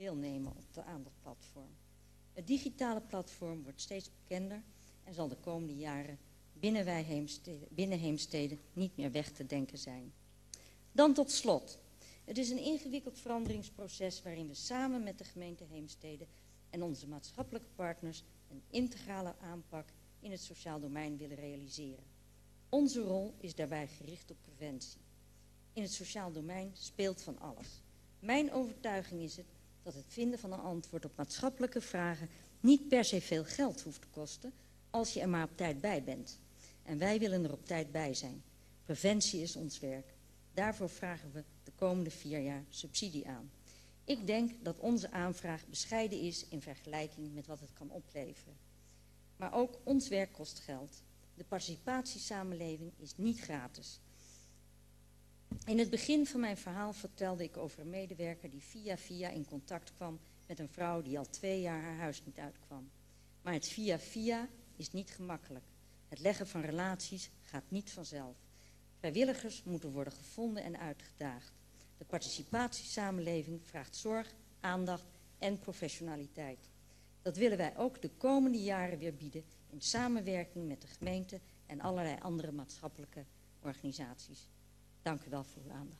deelnemen op de aandachtplatform. Het digitale platform wordt steeds bekender en zal de komende jaren binnen Heemstede niet meer weg te denken zijn. Dan tot slot. Het is een ingewikkeld veranderingsproces waarin we samen met de gemeente Heemstede en onze maatschappelijke partners een integrale aanpak in het sociaal domein willen realiseren. Onze rol is daarbij gericht op preventie. In het sociaal domein speelt van alles. Mijn overtuiging is het dat het vinden van een antwoord op maatschappelijke vragen niet per se veel geld hoeft te kosten als je er maar op tijd bij bent. En wij willen er op tijd bij zijn. Preventie is ons werk. Daarvoor vragen we de komende 4 jaar subsidie aan. Ik denk dat onze aanvraag bescheiden is in vergelijking met wat het kan opleveren. Maar ook ons werk kost geld. De participatiesamenleving is niet gratis. In het begin van mijn verhaal vertelde ik over een medewerker die via in contact kwam met een vrouw die al 2 jaar haar huis niet uitkwam. Maar het via is niet gemakkelijk. Het leggen van relaties gaat niet vanzelf. Vrijwilligers moeten worden gevonden en uitgedaagd. De participatiesamenleving vraagt zorg, aandacht en professionaliteit. Dat willen wij ook de komende jaren weer bieden in samenwerking met de gemeente en allerlei andere maatschappelijke organisaties. Dank u wel voor uw aandacht.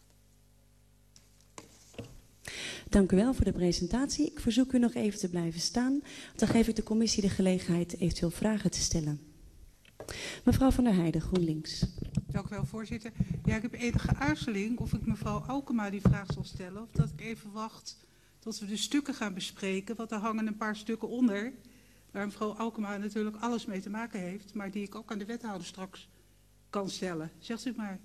Dank u wel voor de presentatie. Ik verzoek u nog even te blijven staan. Dan geef ik de commissie de gelegenheid eventueel vragen te stellen. Mevrouw van der Heijden, GroenLinks. Dank u wel, voorzitter. Ja, ik heb enige aarzeling of ik mevrouw Aukema die vraag zal stellen. Of dat ik even wacht tot we de stukken gaan bespreken. Want er hangen een paar stukken onder. Waar mevrouw Aukema natuurlijk alles mee te maken heeft. Maar die ik ook aan de wethouder straks kan stellen. Zegt u maar.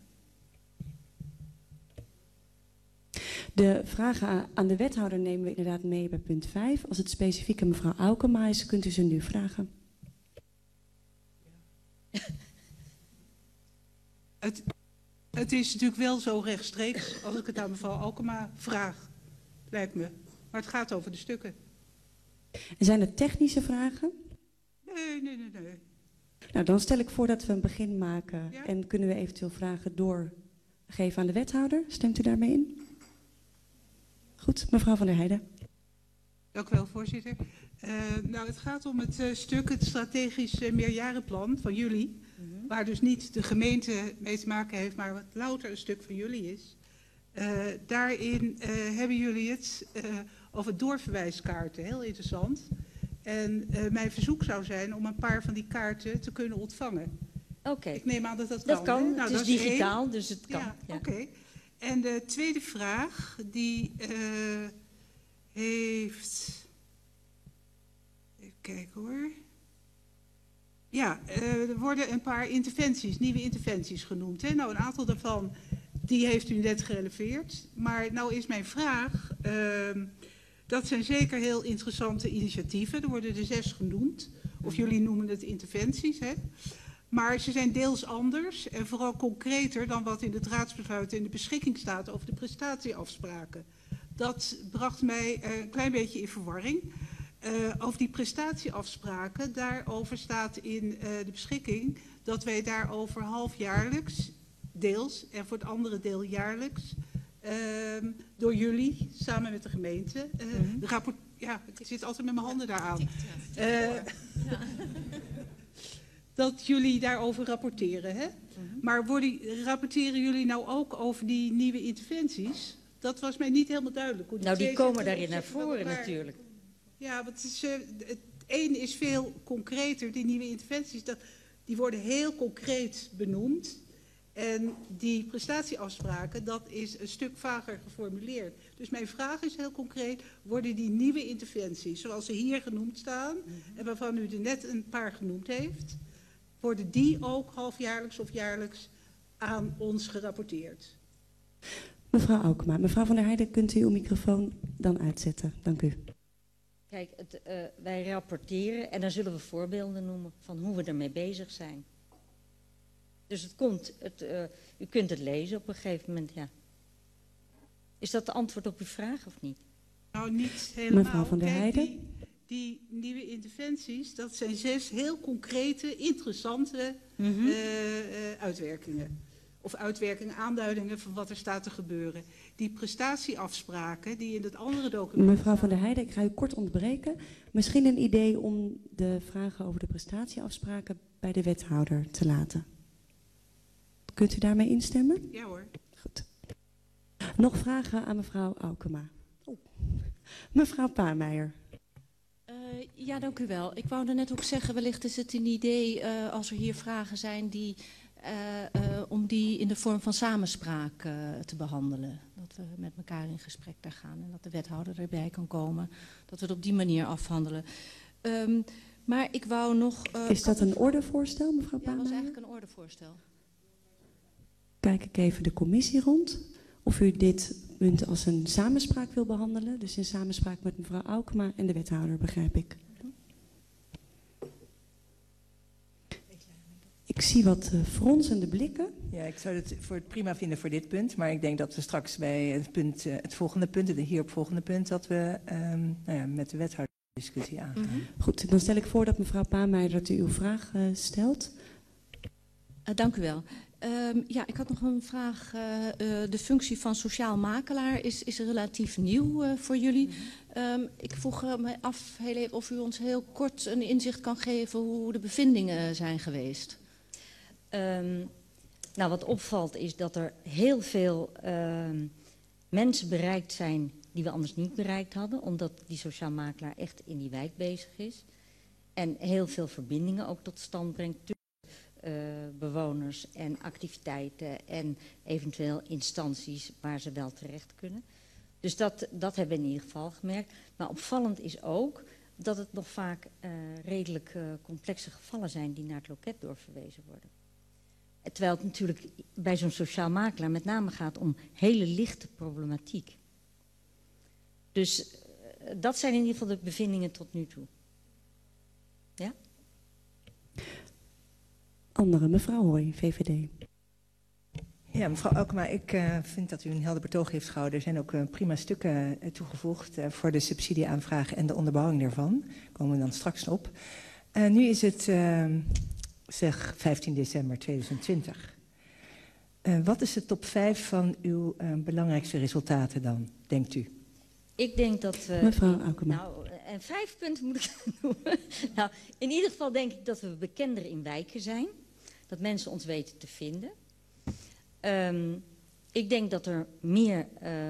De vragen aan de wethouder nemen we inderdaad mee bij punt 5. Als het specifiek aan mevrouw Aukema is, kunt u ze nu vragen. Het is natuurlijk wel zo rechtstreeks als ik het aan mevrouw Aukema vraag, lijkt me. Maar het gaat over de stukken. En zijn er technische vragen? Nee. Nou, dan stel ik voor dat we een begin maken. Ja? En kunnen we eventueel vragen doorgeven aan de wethouder. Stemt u daarmee in? Goed, mevrouw van der Heijden. Dank u wel, voorzitter. Nou, het gaat om het stuk, het strategisch meerjarenplan van jullie. Waar dus niet de gemeente mee te maken heeft, maar wat louter een stuk van jullie is. Daarin hebben jullie het over doorverwijskaarten. Heel interessant. En mijn verzoek zou zijn om een paar van die kaarten te kunnen ontvangen. Oké. Ik neem aan dat dat kan. kan. Nou, het is digitaal, dus het kan. Ja, oké. En de tweede vraag, die heeft... Even kijken hoor. Ja, er worden een paar interventies, nieuwe interventies genoemd. Hè? Nou, een aantal daarvan, die heeft u net gereleveerd. Maar nou is mijn vraag, dat zijn zeker heel interessante initiatieven. Er worden er 6 genoemd. Of jullie noemen het interventies, hè? Maar ze zijn deels anders en vooral concreter dan wat in het raadsbesluit in de beschikking staat over de prestatieafspraken. Dat bracht mij een klein beetje in verwarring. Over die prestatieafspraken, daarover staat in de beschikking dat wij daarover halfjaarlijks, deels en voor het andere deel jaarlijks, door jullie, samen met de gemeente, de rapport. Ja, ik zit altijd met mijn handen daaraan. Dat jullie daarover rapporteren, hè? Maar rapporteren jullie nou ook over die nieuwe interventies? Dat was mij niet helemaal duidelijk. Nou, die komen daarin naar voren natuurlijk. Ja, want het een is veel concreter, die nieuwe interventies, die worden heel concreet benoemd. En die prestatieafspraken, dat is een stuk vager geformuleerd. Dus mijn vraag is heel concreet, worden die nieuwe interventies, zoals ze hier genoemd staan, en waarvan u er net een paar genoemd heeft, worden die ook halfjaarlijks of jaarlijks aan ons gerapporteerd? Mevrouw Aukema, mevrouw van der Heijden, kunt u uw microfoon dan uitzetten? Dank u. Kijk, wij rapporteren en dan zullen we voorbeelden noemen van hoe we ermee bezig zijn. Dus u kunt het lezen op een gegeven moment, ja. Is dat de antwoord op uw vraag of niet? Nou, niet helemaal. Mevrouw van der Heijden. Die nieuwe interventies, dat zijn 6 heel concrete, interessante uitwerkingen. of uitwerking, aanduidingen van wat er staat te gebeuren. Die prestatieafspraken die in het andere document... Mevrouw van der Heijden, ik ga u kort onderbreken. Misschien een idee om de vragen over de prestatieafspraken bij de wethouder te laten. Kunt u daarmee instemmen? Ja hoor. Goed. Nog vragen aan mevrouw Aukema? Mevrouw Paarmeijer. Ja, dank u wel. Ik wou net ook zeggen, wellicht is het een idee als er hier vragen zijn om die in de vorm van samenspraak te behandelen. Dat we met elkaar in gesprek daar gaan en dat de wethouder erbij kan komen. Dat we het op die manier afhandelen. Maar ik wou nog... is dat een ordevoorstel, mevrouw Paarmeijer? Ja, dat was eigenlijk een ordevoorstel. Kijk ik even de commissie rond. Of u dit punt als een samenspraak wil behandelen. Dus in samenspraak met mevrouw Aukema en de wethouder, begrijp ik. Ik zie wat fronsende blikken. Ja, ik zou het prima vinden voor dit punt. Maar ik denk dat we straks bij het volgende punt, het hierop punt, dat we met de wethouder discussie aangaan. Goed, dan stel ik voor dat mevrouw Paarmeijer dat u uw vraag stelt. Dank u wel. Ja, ik had nog een vraag. De functie van sociaal makelaar is relatief nieuw voor jullie. Ik vroeg me af heel even of u ons heel kort een inzicht kan geven hoe de bevindingen zijn geweest. Nou, wat opvalt is dat er heel veel mensen bereikt zijn die we anders niet bereikt hadden, omdat die sociaal makelaar echt in die wijk bezig is. En heel veel verbindingen ook tot stand brengt tussen bewoners en activiteiten en eventueel instanties waar ze wel terecht kunnen. Dus dat hebben we in ieder geval gemerkt. Maar opvallend is ook dat het nog vaak redelijk complexe gevallen zijn die naar het loket doorverwezen worden. Terwijl het natuurlijk bij zo'n sociaal makelaar met name gaat om hele lichte problematiek. Dus dat zijn in ieder geval de bevindingen tot nu toe. Ja? Andere, mevrouw Hooy, VVD. Ja, mevrouw Aukema, ik vind dat u een helder betoog heeft gehouden. Er zijn ook prima stukken toegevoegd voor de subsidieaanvraag en de onderbouwing daarvan. Daar komen we dan straks op. Nu is het, zeg, 15 december 2020. Wat is de top 5 van uw belangrijkste resultaten dan, denkt u? Ik denk dat we... Mevrouw Aukema. Nou, en 5 punten moet ik noemen. Nou, in ieder geval denk ik dat we bekender in wijken zijn. Dat mensen ons weten te vinden. Ik denk dat er meer...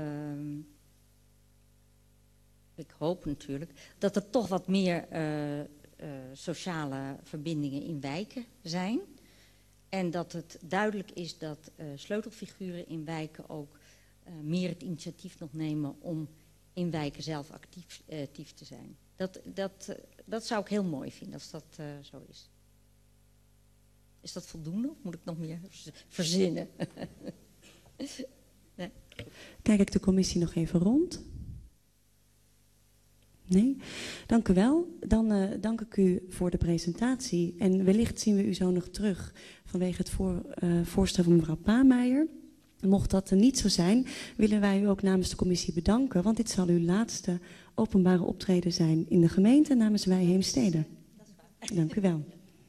ik hoop natuurlijk dat er toch wat meer sociale verbindingen in wijken zijn. En dat het duidelijk is dat sleutelfiguren in wijken ook meer het initiatief nog nemen om in wijken zelf actief te zijn. Dat zou ik heel mooi vinden als dat zo is. Is dat voldoende of moet ik nog meer verzinnen? Nee? Kijk ik de commissie nog even rond? Nee? Dank u wel. Dan dank ik u voor de presentatie. En wellicht zien we u zo nog terug vanwege het voorstel van mevrouw Paarmeijer. Mocht dat niet zo zijn, willen wij u ook namens de commissie bedanken. Want dit zal uw laatste openbare optreden zijn in de gemeente namens wij Heemstede. Dank u wel.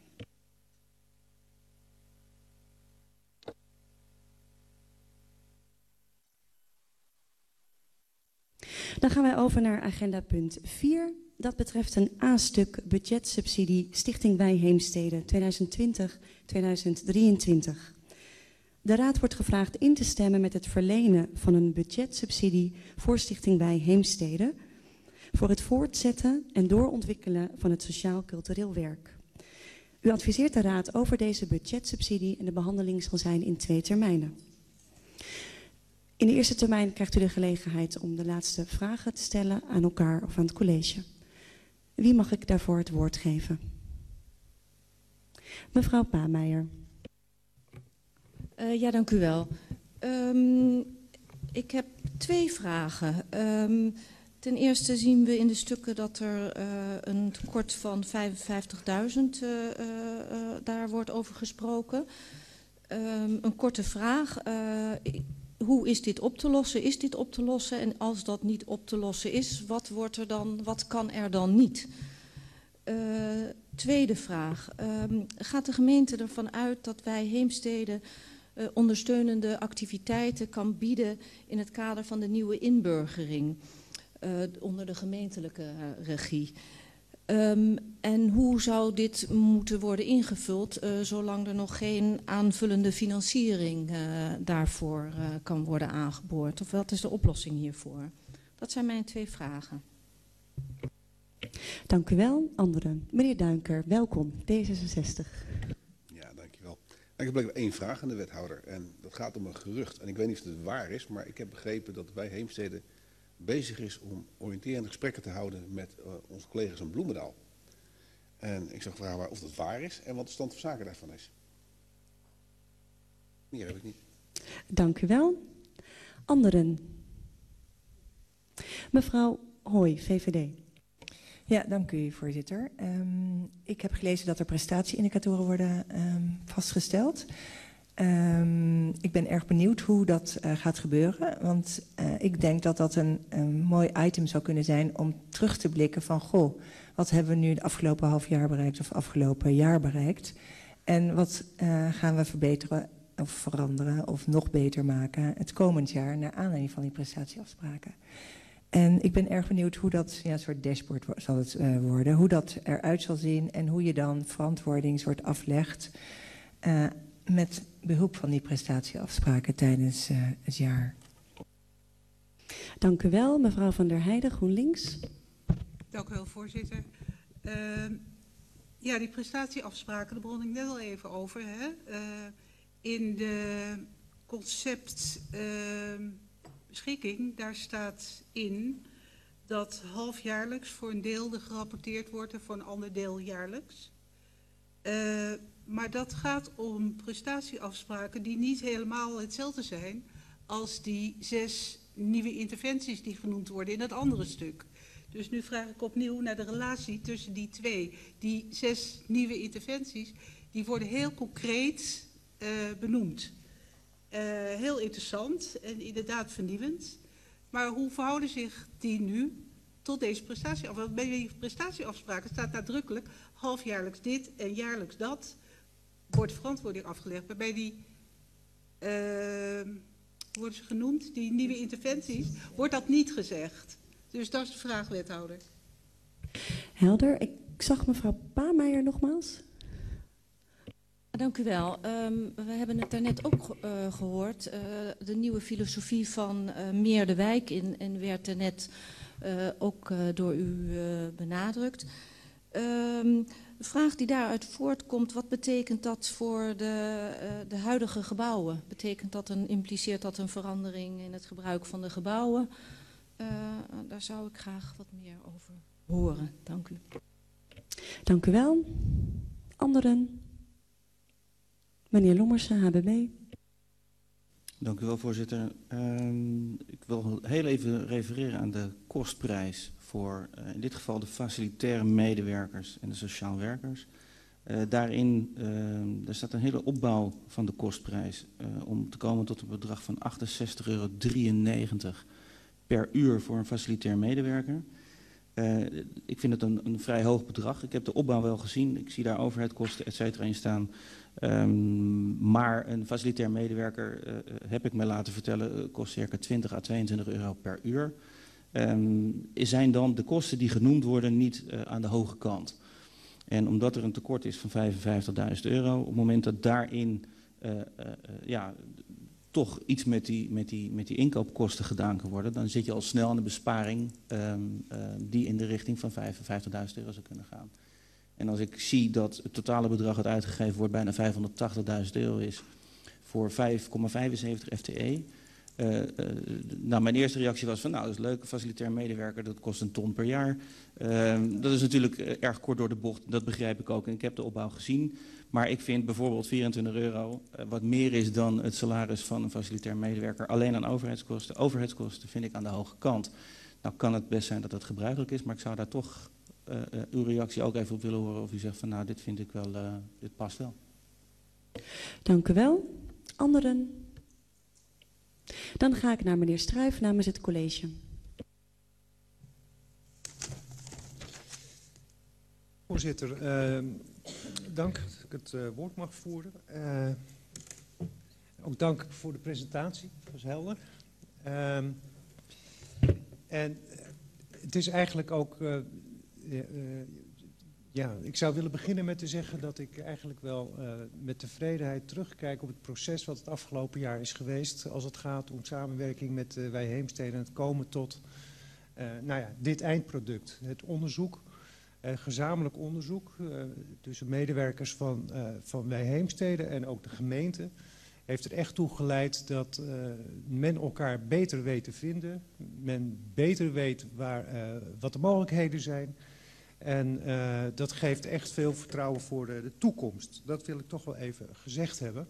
Dan gaan wij over naar agenda punt 4. Dat betreft een A-stuk budgetsubsidie Stichting Wij Heemstede 2020-2023. De Raad wordt gevraagd in te stemmen met het verlenen van een budgetsubsidie voor Stichting Wij Heemstede voor het voortzetten en doorontwikkelen van het sociaal-cultureel werk. U adviseert de Raad over deze budgetsubsidie en de behandeling zal zijn in 2 termijnen. In de eerste termijn krijgt u de gelegenheid om de laatste vragen te stellen aan elkaar of aan het college. Wie mag ik daarvoor het woord geven? Mevrouw Paarmeijer. Ja, dank u wel. Ik heb 2 vragen. Ten eerste zien we in de stukken dat er een tekort van 55.000 daar wordt over gesproken. Een korte vraag. Hoe is dit op te lossen? Is dit op te lossen? En als dat niet op te lossen is, wat kan er dan niet? Tweede vraag. Gaat de gemeente ervan uit dat wij Heemstede ondersteunende activiteiten kan bieden in het kader van de nieuwe inburgering onder de gemeentelijke regie. En hoe zou dit moeten worden ingevuld zolang er nog geen aanvullende financiering daarvoor kan worden aangeboord? Of wat is de oplossing hiervoor? Dat zijn mijn 2 vragen. Dank u wel. Anderen. Meneer Duinker, welkom. D66. Ja, dankjewel. Ik heb blijkbaar 1 vraag aan de wethouder. En dat gaat om een gerucht. En ik weet niet of het waar is, maar ik heb begrepen dat bij Heemstede bezig is om oriënterende gesprekken te houden met onze collega's in Bloemendaal. En ik zou vragen of dat waar is en wat de stand van zaken daarvan is. Meer heb ik niet. Dank u wel. Anderen. Mevrouw Hooy, VVD. Ja, dank u, voorzitter. Ik heb gelezen dat er prestatieindicatoren worden vastgesteld. Ik ben erg benieuwd hoe dat gaat gebeuren. Want ik denk dat dat een mooi item zou kunnen zijn om terug te blikken van... goh, wat hebben we nu het afgelopen half jaar bereikt of afgelopen jaar bereikt? En wat gaan we verbeteren of veranderen of nog beter maken het komend jaar... naar aanleiding van die prestatieafspraken? En ik ben erg benieuwd hoe dat, ja, een soort dashboard zal het worden... hoe dat eruit zal zien en hoe je dan verantwoording soort aflegt... met behulp van die prestatieafspraken tijdens het jaar. Dank u wel. Mevrouw van der Heijden, GroenLinks. Dank u wel, voorzitter. Ja, die prestatieafspraken, daar begon ik net al even over. Hè? In de conceptbeschikking, daar staat in dat halfjaarlijks voor een deel gerapporteerd wordt en voor een ander deel jaarlijks. Maar dat gaat om prestatieafspraken die niet helemaal hetzelfde zijn als die 6 nieuwe interventies die genoemd worden in het andere stuk. Dus nu vraag ik opnieuw naar de relatie tussen die 2. Die 6 nieuwe interventies, die worden heel concreet benoemd. Heel interessant en inderdaad vernieuwend. Maar hoe verhouden zich die nu tot deze prestatieafspraken? Bij die prestatieafspraken staat nadrukkelijk halfjaarlijks dit en jaarlijks dat. Wordt verantwoording afgelegd. Maar bij die, worden ze genoemd, die nieuwe interventies, wordt dat niet gezegd. Dus dat is de vraag, wethouder. Helder. Ik zag mevrouw Paameijer nogmaals. Dank u wel. We hebben het daarnet ook gehoord. De nieuwe filosofie van Meer de Wijk in en werd daarnet ook door u benadrukt. De vraag die daaruit voortkomt, wat betekent dat voor de huidige gebouwen? Impliceert dat een verandering in het gebruik van de gebouwen? Daar zou ik graag wat meer over horen. Dank u. Dank u wel. Anderen? Meneer Lommersen, HBB. Dank u wel, voorzitter. Ik wil heel even refereren aan de kostprijs voor in dit geval de facilitaire medewerkers en de sociaal werkers. Daarin daar staat een hele opbouw van de kostprijs om te komen tot een bedrag van €68,93 per uur voor een facilitair medewerker. Ik vind het een vrij hoog bedrag. Ik heb de opbouw wel gezien. Ik zie daar overheidkosten et cetera in staan. Maar een facilitair medewerker, heb ik me laten vertellen, kost circa €20 à €22 per uur. Zijn dan de kosten die genoemd worden niet aan de hoge kant? En omdat er een tekort is van €55.000, op het moment dat daarin toch iets met die inkoopkosten gedaan kan worden, dan zit je al snel aan de besparing die in de richting van €55.000 zou kunnen gaan. En als ik zie dat het totale bedrag dat uitgegeven wordt bijna €580.000 is voor 5,75 FTE. Mijn eerste reactie was van dat is leuk, een facilitair medewerker, dat kost 1 ton per jaar. Dat is natuurlijk erg kort door de bocht, dat begrijp ik ook en ik heb de opbouw gezien. Maar ik vind bijvoorbeeld €24, wat meer is dan het salaris van een facilitair medewerker, alleen aan overheidskosten. Overheidskosten vind ik aan de hoge kant. Nou kan het best zijn dat het gebruikelijk is, maar ik zou daar toch uw reactie ook even op willen horen of u zegt van dit vind ik wel, dit past wel. Dank u wel. Anderen? Dan ga ik naar meneer Struijf namens het college. Voorzitter, dank dat ik het woord mag voeren. Ook dank voor de presentatie, dat was helder. En het is eigenlijk ook... ja, ik zou willen beginnen met te zeggen dat ik eigenlijk wel met tevredenheid terugkijk op het proces wat het afgelopen jaar is geweest. Als het gaat om samenwerking met Wij Heemstede en het komen tot nou ja, dit eindproduct. Het onderzoek, gezamenlijk onderzoek tussen medewerkers van Wij Heemstede en ook de gemeente. Heeft er echt toe geleid dat men elkaar beter weet te vinden. Men beter weet wat de mogelijkheden zijn. En dat geeft echt veel vertrouwen voor de toekomst. Dat wil ik toch wel even gezegd hebben.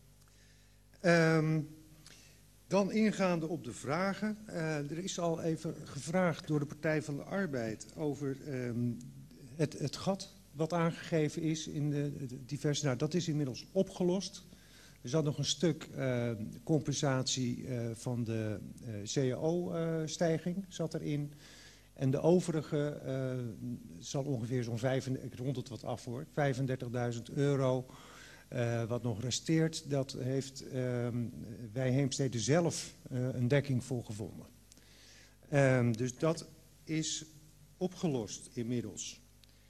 Dan ingaande op de vragen. Er is al even gevraagd door de Partij van de Arbeid over het gat wat aangegeven is in de diverse... Nou, dat is inmiddels opgelost. Er zat nog een stuk compensatie van de CAO-stijging zat erin. En de overige zal ongeveer zo'n ik rond het wat af hoor, €35.000 wat nog resteert. Dat heeft Wij Heemstede zelf een dekking voor gevonden. Dus dat is opgelost inmiddels.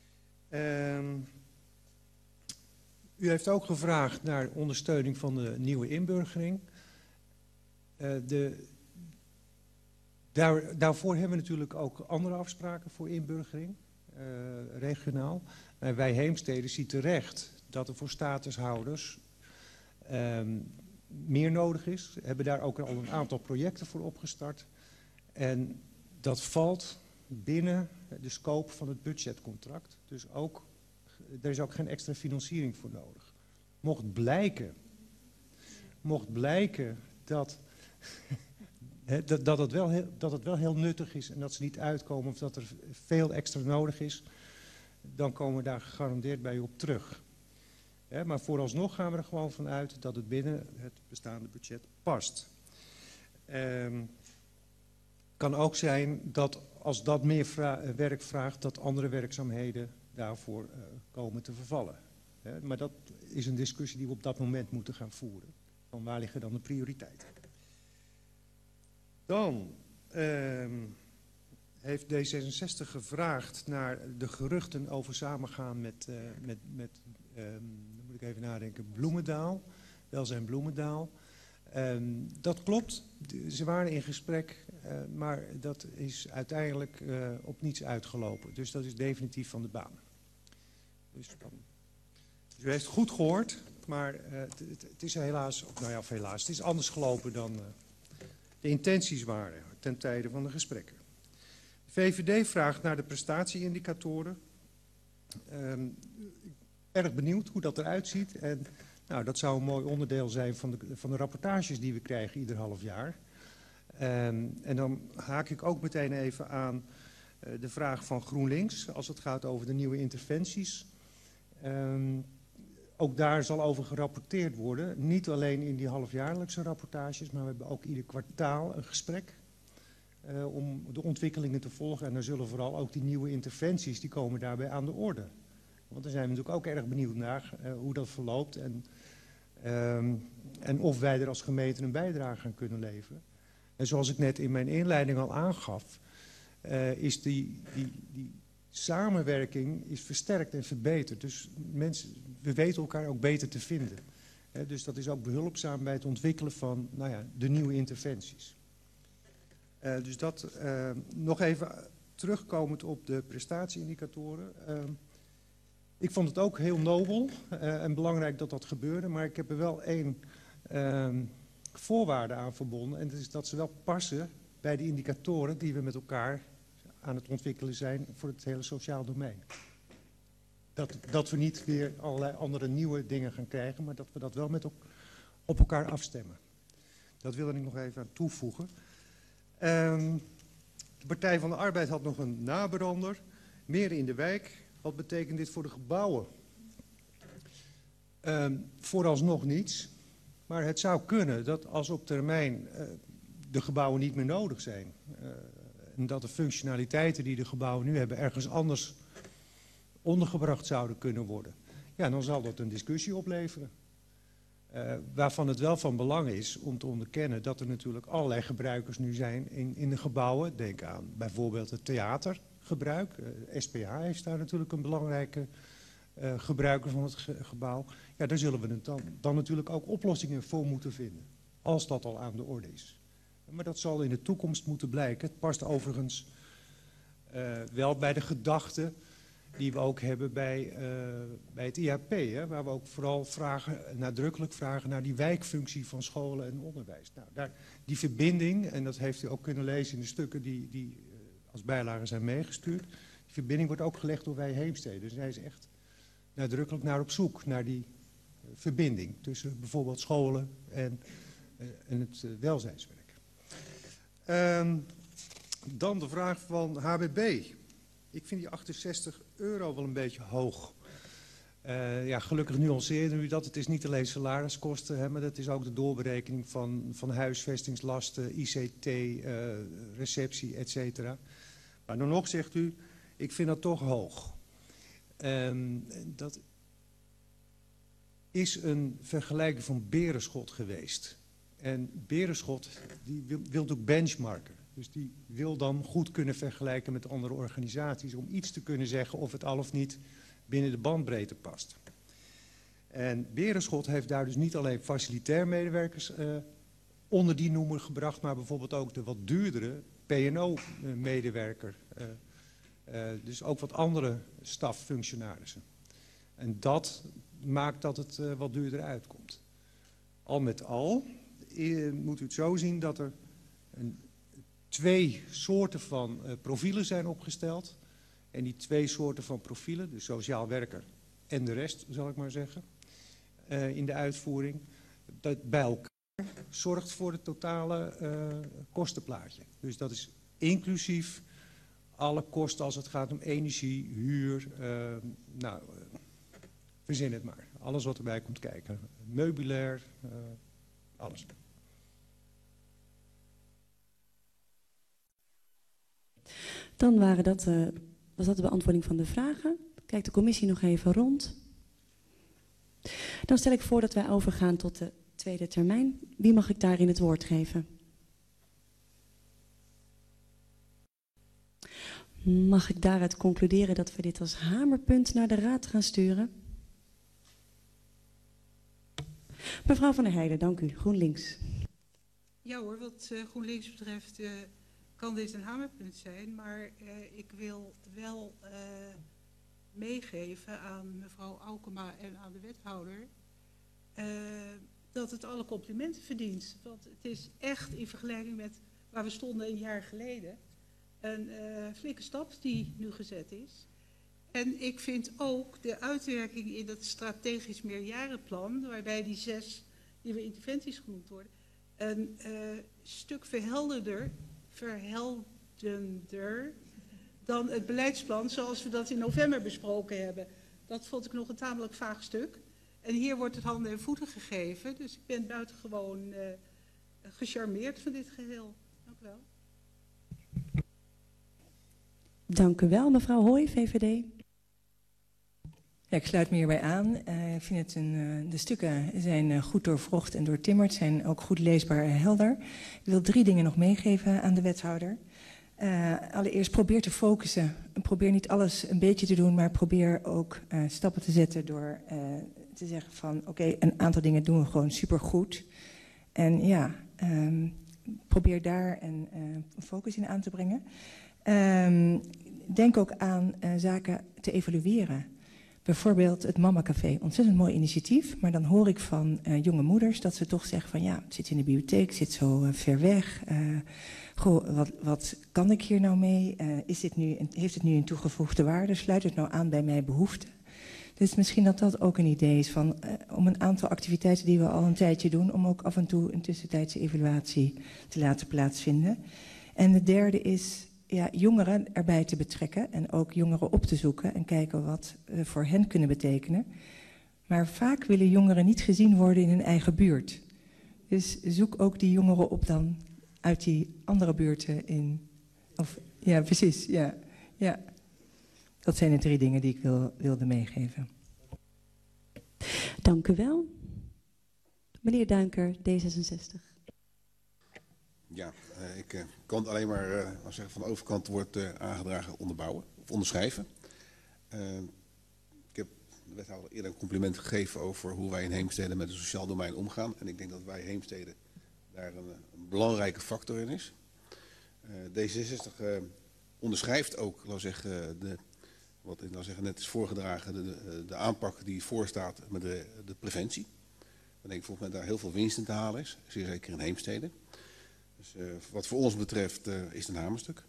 U heeft ook gevraagd naar ondersteuning van de nieuwe inburgering. Daarvoor hebben we natuurlijk ook andere afspraken voor inburgering, regionaal. Wij Heemstede ziet terecht dat er voor statushouders meer nodig is. We hebben daar ook al een aantal projecten voor opgestart. En dat valt binnen de scope van het budgetcontract. Dus ook, er is ook geen extra financiering voor nodig. Mocht blijken dat... dat het wel heel nuttig is en dat ze niet uitkomen of dat er veel extra nodig is, dan komen we daar gegarandeerd bij u op terug. Maar vooralsnog gaan we er gewoon van uit dat het binnen het bestaande budget past. Kan ook zijn dat als dat meer werk vraagt, dat andere werkzaamheden daarvoor komen te vervallen. Maar dat is een discussie die we op dat moment moeten gaan voeren. Van waar liggen dan de prioriteiten? Dan heeft D66 gevraagd naar de geruchten over samengaan met dan moet ik even nadenken, Bloemendaal, Welzijn Bloemendaal. Dat klopt, ze waren in gesprek, maar dat is uiteindelijk op niets uitgelopen. Dus dat is definitief van de baan. Dus u heeft goed gehoord, maar het is helaas, het is anders gelopen dan... de intenties waren ten tijde van de gesprekken. De VVD vraagt naar de prestatieindicatoren. Erg benieuwd hoe dat eruit ziet. En nou, dat zou een mooi onderdeel zijn van de rapportages die we krijgen ieder half jaar. En dan haak ik ook meteen even aan de vraag van GroenLinks als het gaat over de nieuwe interventies. Ook daar zal over gerapporteerd worden. Niet alleen in die halfjaarlijkse rapportages, maar we hebben ook ieder kwartaal een gesprek om de ontwikkelingen te volgen. En dan zullen vooral ook die nieuwe interventies, die komen daarbij aan de orde. Want daar zijn we natuurlijk ook erg benieuwd naar hoe dat verloopt en of wij er als gemeente een bijdrage aan kunnen leveren. En zoals ik net in mijn inleiding al aangaf, is die samenwerking is versterkt en verbeterd. Dus we weten elkaar ook beter te vinden. Dus dat is ook behulpzaam bij het ontwikkelen van de nieuwe interventies. Dus dat nog even terugkomend op de prestatieindicatoren. Ik vond het ook heel nobel en belangrijk dat dat gebeurde, maar ik heb er wel één voorwaarde aan verbonden. En dat is dat ze wel passen bij de indicatoren die we met elkaar aan het ontwikkelen zijn voor het hele sociaal domein. Dat we niet weer allerlei andere nieuwe dingen gaan krijgen, maar dat we dat wel op elkaar afstemmen. Dat wilde ik nog even aan toevoegen. De Partij van de Arbeid had nog een nabrander. Meer in de wijk. Wat betekent dit voor de gebouwen? Vooralsnog niets. Maar het zou kunnen dat als op termijn de gebouwen niet meer nodig zijn. En dat de functionaliteiten die de gebouwen nu hebben ergens anders ondergebracht zouden kunnen worden. Ja, dan zal dat een discussie opleveren. Waarvan het wel van belang is om te onderkennen dat er natuurlijk allerlei gebruikers nu zijn in de gebouwen. Denk aan bijvoorbeeld het theatergebruik. SPA is daar natuurlijk een belangrijke gebruiker van het gebouw. Ja, daar zullen we dan natuurlijk ook oplossingen voor moeten vinden. Als dat al aan de orde is. Maar dat zal in de toekomst moeten blijken. Het past overigens wel bij de gedachte die we ook hebben bij het IHP. Hè, waar we ook vooral nadrukkelijk vragen naar die wijkfunctie van scholen en onderwijs. Nou, die verbinding, en dat heeft u ook kunnen lezen in de stukken die als bijlagen zijn meegestuurd. Die verbinding wordt ook gelegd door Wij Heemstede. Dus hij is echt nadrukkelijk naar op zoek, naar die verbinding tussen bijvoorbeeld scholen en het welzijnswerk. Dan de vraag van HBB. Ik vind die €68 wel een beetje hoog. Ja, gelukkig nuanceerde u dat. Het is niet alleen salariskosten, hè, maar dat is ook de doorberekening van huisvestingslasten, ICT, receptie, etc. Maar dan nog zegt u, ik vind dat toch hoog. Dat is een vergelijking van Berenschot geweest. En Berenschot die wil ook benchmarken. Dus die wil dan goed kunnen vergelijken met andere organisaties om iets te kunnen zeggen of het al of niet binnen de bandbreedte past. En Berenschot heeft daar dus niet alleen facilitair medewerkers onder die noemer gebracht, maar bijvoorbeeld ook de wat duurdere P&O-medewerker. Dus ook wat andere staffunctionarissen. En dat maakt dat het wat duurder uitkomt. Al met al moet u het zo zien dat er twee soorten van profielen zijn opgesteld. En die twee soorten van profielen, de sociaal werker en de rest, zal ik maar zeggen, in de uitvoering, dat bij elkaar zorgt voor het totale kostenplaatje. Dus dat is inclusief alle kosten als het gaat om energie, huur, verzin het maar. Alles wat erbij komt kijken. Meubilair, alles. Dan was dat de beantwoording van de vragen. Kijkt de commissie nog even rond. Dan stel ik voor dat wij overgaan tot de tweede termijn. Wie mag ik daarin het woord geven? Mag ik daaruit concluderen dat we dit als hamerpunt naar de raad gaan sturen? Mevrouw van der Heijden, dank u. GroenLinks. Ja hoor, wat GroenLinks betreft kan dit een hamerpunt zijn, maar ik wil wel meegeven aan mevrouw Aukema en aan de wethouder dat het alle complimenten verdient. Want het is echt in vergelijking met waar we stonden een jaar geleden een flinke stap die nu gezet is. En ik vind ook de uitwerking in het strategisch meerjarenplan, waarbij die 6 nieuwe interventies genoemd worden, een stuk verhelderender dan het beleidsplan zoals we dat in november besproken hebben. Dat vond ik nog een tamelijk vaag stuk. En hier wordt het handen en voeten gegeven. Dus ik ben buitengewoon gecharmeerd van dit geheel. Dank u wel. Dank u wel, mevrouw Hooij, VVD. Ja, ik sluit me hierbij aan. Ik vind het de stukken zijn goed doorvrocht en doortimmerd, zijn ook goed leesbaar en helder. Ik wil 3 dingen nog meegeven aan de wethouder. Allereerst probeer te focussen. Probeer niet alles een beetje te doen, maar probeer ook stappen te zetten door te zeggen van oké, een aantal dingen doen we gewoon supergoed. En ja, probeer daar een focus in aan te brengen. Denk ook aan zaken te evalueren. Bijvoorbeeld het Mama Café, ontzettend mooi initiatief. Maar dan hoor ik van jonge moeders dat ze toch zeggen van ja, het zit in de bibliotheek, het zit zo ver weg. Goh, wat kan ik hier nou mee? Heeft het nu een toegevoegde waarde? Sluit het nou aan bij mijn behoeften? Dus misschien dat dat ook een idee is van om een aantal activiteiten die we al een tijdje doen, om ook af en toe een tussentijdse evaluatie te laten plaatsvinden. En de derde is ja, jongeren erbij te betrekken en ook jongeren op te zoeken en kijken wat we voor hen kunnen betekenen. Maar vaak willen jongeren niet gezien worden in hun eigen buurt. Dus zoek ook die jongeren op dan uit die andere buurten in. Ja, precies. Ja. Dat zijn de 3 dingen die ik wilde meegeven. Dank u wel. Meneer Duinker, D66. Ja, ik kan het alleen maar als zeggen, van de overkant wordt aangedragen onderbouwen of onderschrijven. Ik heb de wethouder eerder een compliment gegeven over hoe wij in Heemstede met het sociaal domein omgaan. En ik denk dat wij Heemstede daar een belangrijke factor in is. D66 onderschrijft ook, laat zeggen, wat ik nou zeggen, net is voorgedragen, de aanpak die voorstaat met de preventie. Ik denk volgens mij daar heel veel winst in te halen is, zeer zeker in Heemstede. Dus wat voor ons betreft is het een hamerstuk.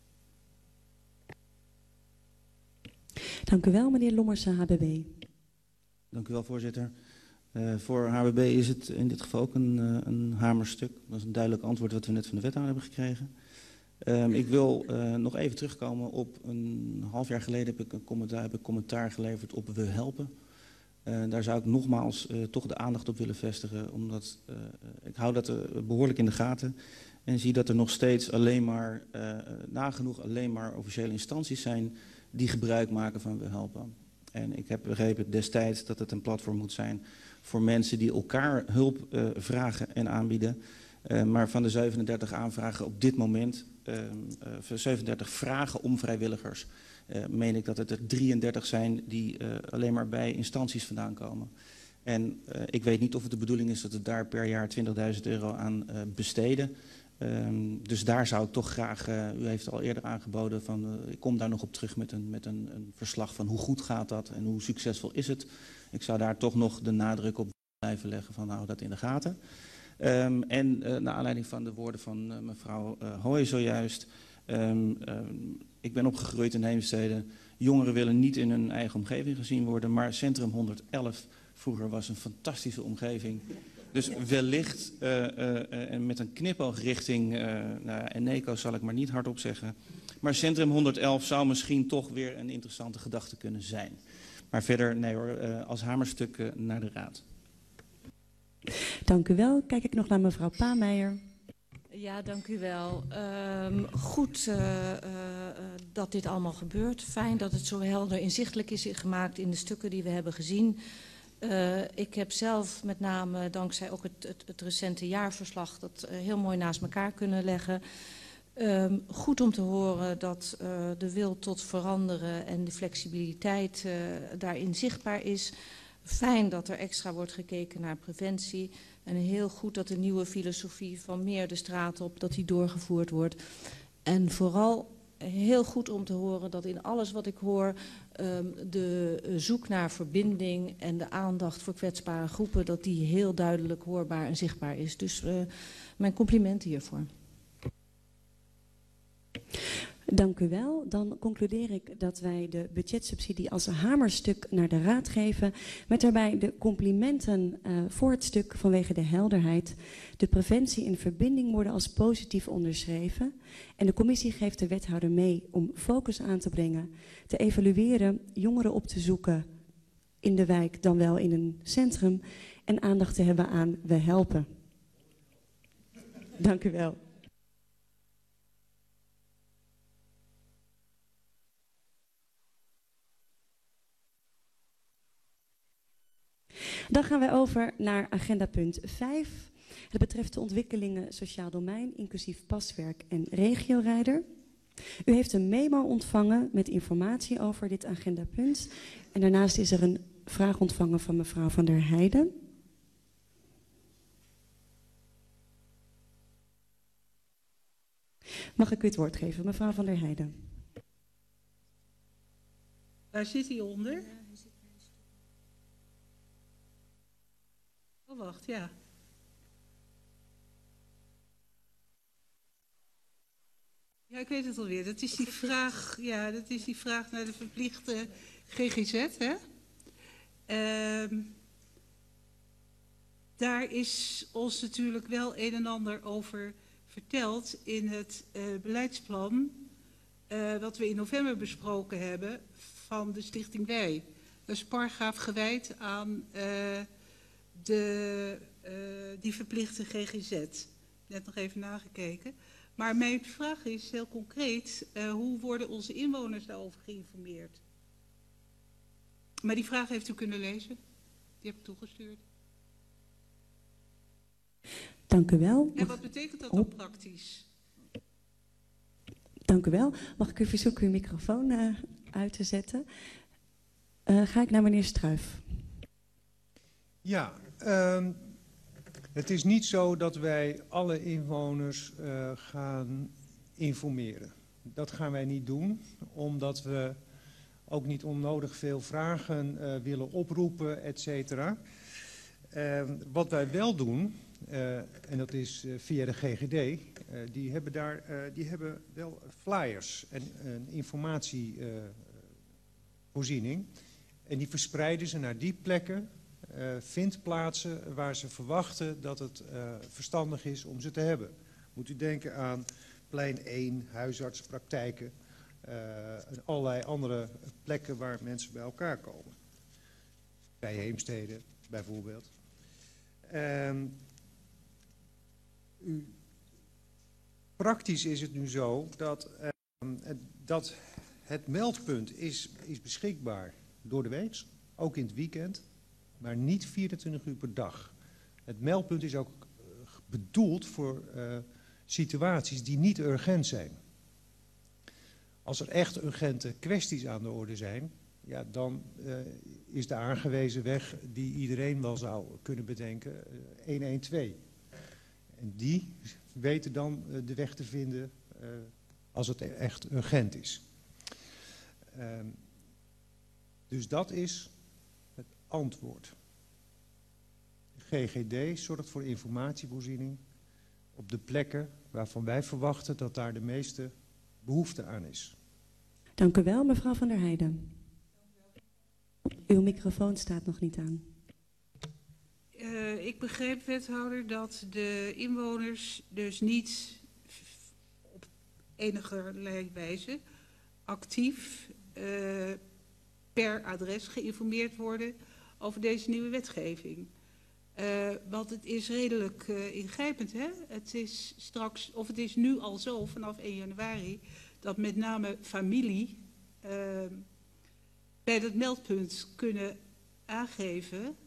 Dank u wel, meneer Lommerse, HBB. Dank u wel, voorzitter. Voor HBB is het in dit geval ook een hamerstuk. Dat is een duidelijk antwoord wat we net van de wethouder hebben gekregen. Ik wil nog even terugkomen op een half jaar geleden heb ik commentaar geleverd op We Helpen. Daar zou ik nogmaals toch de aandacht op willen vestigen, omdat ik hou dat behoorlijk in de gaten en zie dat er nog steeds alleen maar, nagenoeg alleen maar officiële instanties zijn die gebruik maken van We Helpen. En ik heb begrepen destijds dat het een platform moet zijn voor mensen die elkaar hulp vragen en aanbieden. Maar van de 37 aanvragen op dit moment, 37 vragen om vrijwilligers, meen ik dat het er 33 zijn die alleen maar bij instanties vandaan komen. En ik weet niet of het de bedoeling is dat we daar per jaar €20.000 aan besteden. Dus daar zou ik toch graag, u heeft al eerder aangeboden, ik kom daar nog op terug met een verslag van hoe goed gaat dat en hoe succesvol is het. Ik zou daar toch nog de nadruk op blijven leggen van hou dat in de gaten. En naar aanleiding van de woorden van mevrouw Hooy zojuist, ik ben opgegroeid in Heemstede. Jongeren willen niet in hun eigen omgeving gezien worden, maar Centrum 111 vroeger was een fantastische omgeving. Dus wellicht, en met een knipoog richting Eneco zal ik maar niet hardop zeggen, maar Centrum 111 zou misschien toch weer een interessante gedachte kunnen zijn. Maar verder, nee hoor, als hamerstuk naar de raad. Dank u wel. Kijk ik nog naar mevrouw Pameijer. Ja, dank u wel. Goed dat dit allemaal gebeurt. Fijn dat het zo helder inzichtelijk is gemaakt in de stukken die we hebben gezien. Ik heb zelf met name dankzij ook het recente jaarverslag dat heel mooi naast elkaar kunnen leggen. Goed om te horen dat de wil tot veranderen en de flexibiliteit daarin zichtbaar is. Fijn dat er extra wordt gekeken naar preventie. En heel goed dat de nieuwe filosofie van meer de straat op, dat die doorgevoerd wordt. En vooral heel goed om te horen dat in alles wat ik hoor, de zoek naar verbinding en de aandacht voor kwetsbare groepen, dat die heel duidelijk hoorbaar en zichtbaar is. Dus mijn complimenten hiervoor. Dank u wel. Dan concludeer ik dat wij de budgetsubsidie als een hamerstuk naar de raad geven. Met daarbij de complimenten voor het stuk vanwege de helderheid. De preventie en verbinding worden als positief onderschreven. En de commissie geeft de wethouder mee om focus aan te brengen, te evalueren, jongeren op te zoeken in de wijk dan wel in een centrum. En aandacht te hebben aan We Helpen. Dank u wel. Dan gaan wij over naar agenda punt 5. Het betreft de ontwikkelingen sociaal domein, inclusief paswerk en regiorijder. U heeft een memo ontvangen met informatie over dit agendapunt. En daarnaast is er een vraag ontvangen van mevrouw Van der Heijden. Mag ik u het woord geven, mevrouw Van der Heijden? Waar zit hij onder? Oh, wacht, ja. Ja, ik weet het alweer. Dat is die vraag, ja, dat is die vraag naar de verplichte GGZ, hè? Daar is ons natuurlijk wel een en ander over verteld in het beleidsplan wat we in november besproken hebben van de Stichting Wij. Dat is paragraaf gewijd aan die verplichte GGZ. Net nog even nagekeken. Maar mijn vraag is heel concreet, hoe worden onze inwoners daarover geïnformeerd? Maar die vraag heeft u kunnen lezen. Die heb ik toegestuurd. Dank u wel. En wat betekent dat dan praktisch? Dank u wel. Mag ik u verzoeken uw microfoon uit te zetten? Ga ik naar meneer Struijf. Ja, het is niet zo dat wij alle inwoners gaan informeren. Dat gaan wij niet doen, omdat we ook niet onnodig veel vragen willen oproepen, et cetera. Wat wij wel doen, en dat is via de GGD, die hebben wel flyers en een informatievoorziening. En die verspreiden ze naar die plekken, vindplaatsen waar ze verwachten dat het verstandig is om ze te hebben. Moet u denken aan plein 1, huisartspraktijken en allerlei andere plekken waar mensen bij elkaar komen. Bij Heemstede bijvoorbeeld. Praktisch is het nu zo dat het meldpunt is beschikbaar door de week, ook in het weekend, maar niet 24 uur per dag. Het meldpunt is ook bedoeld voor situaties die niet urgent zijn. Als er echt urgente kwesties aan de orde zijn, ja, dan is de aangewezen weg die iedereen wel zou kunnen bedenken 112. En die weten dan de weg te vinden als het echt urgent is. Dus dat is het antwoord. De GGD zorgt voor informatievoorziening op de plekken waarvan wij verwachten dat daar de meeste behoefte aan is. Dank u wel, mevrouw Van der Heijden. Uw microfoon staat nog niet aan. Ik begreep, wethouder, dat de inwoners dus niet op enige wijze actief per adres geïnformeerd worden over deze nieuwe wetgeving. Want het is redelijk ingrijpend, hè? Het is straks, of het is nu al zo vanaf 1 januari, dat met name familie bij dat meldpunt kunnen aangeven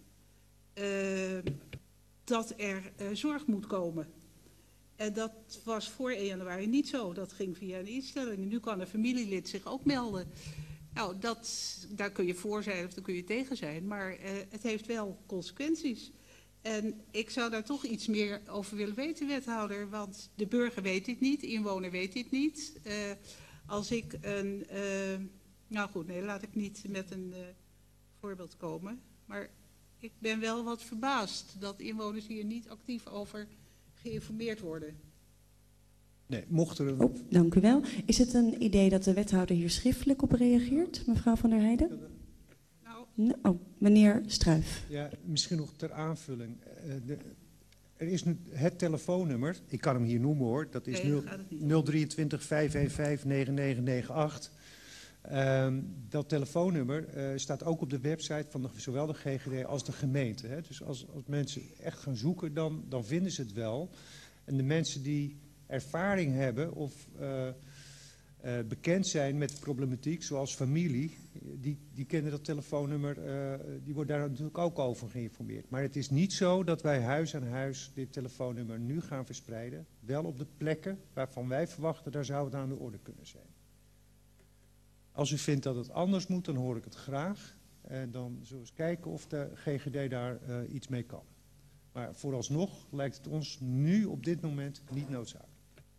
dat er zorg moet komen. En dat was voor 1 januari niet zo. Dat ging via een instelling. Nu kan een familielid zich ook melden. Nou, daar kun je voor zijn of daar kun je tegen zijn. Maar het heeft wel consequenties. En ik zou daar toch iets meer over willen weten, wethouder. Want de burger weet dit niet, de inwoner weet dit niet. Als ik een... nou goed, nee, laat ik niet met een voorbeeld komen. Maar ik ben wel wat verbaasd dat inwoners hier niet actief over geïnformeerd worden. Nee, mocht er een... Oh, dank u wel. Is het een idee dat de wethouder hier schriftelijk op reageert, mevrouw Van der Heijden? Oh, meneer Struijf. Ja, misschien nog ter aanvulling. Er is nu het telefoonnummer, ik kan hem hier noemen hoor, dat is 023 515 9998. Dat telefoonnummer staat ook op de website van zowel de GGD als de gemeente. Hè. Dus als mensen echt gaan zoeken, dan vinden ze het wel. En de mensen die ervaring hebben of bekend zijn met de problematiek, zoals familie, die kennen dat telefoonnummer, die wordt daar natuurlijk ook over geïnformeerd. Maar het is niet zo dat wij huis aan huis dit telefoonnummer nu gaan verspreiden. Wel op de plekken waarvan wij verwachten, daar zou het aan de orde kunnen zijn. Als u vindt dat het anders moet, dan hoor ik het graag. En dan zullen we eens kijken of de GGD daar iets mee kan. Maar vooralsnog lijkt het ons nu op dit moment niet noodzakelijk.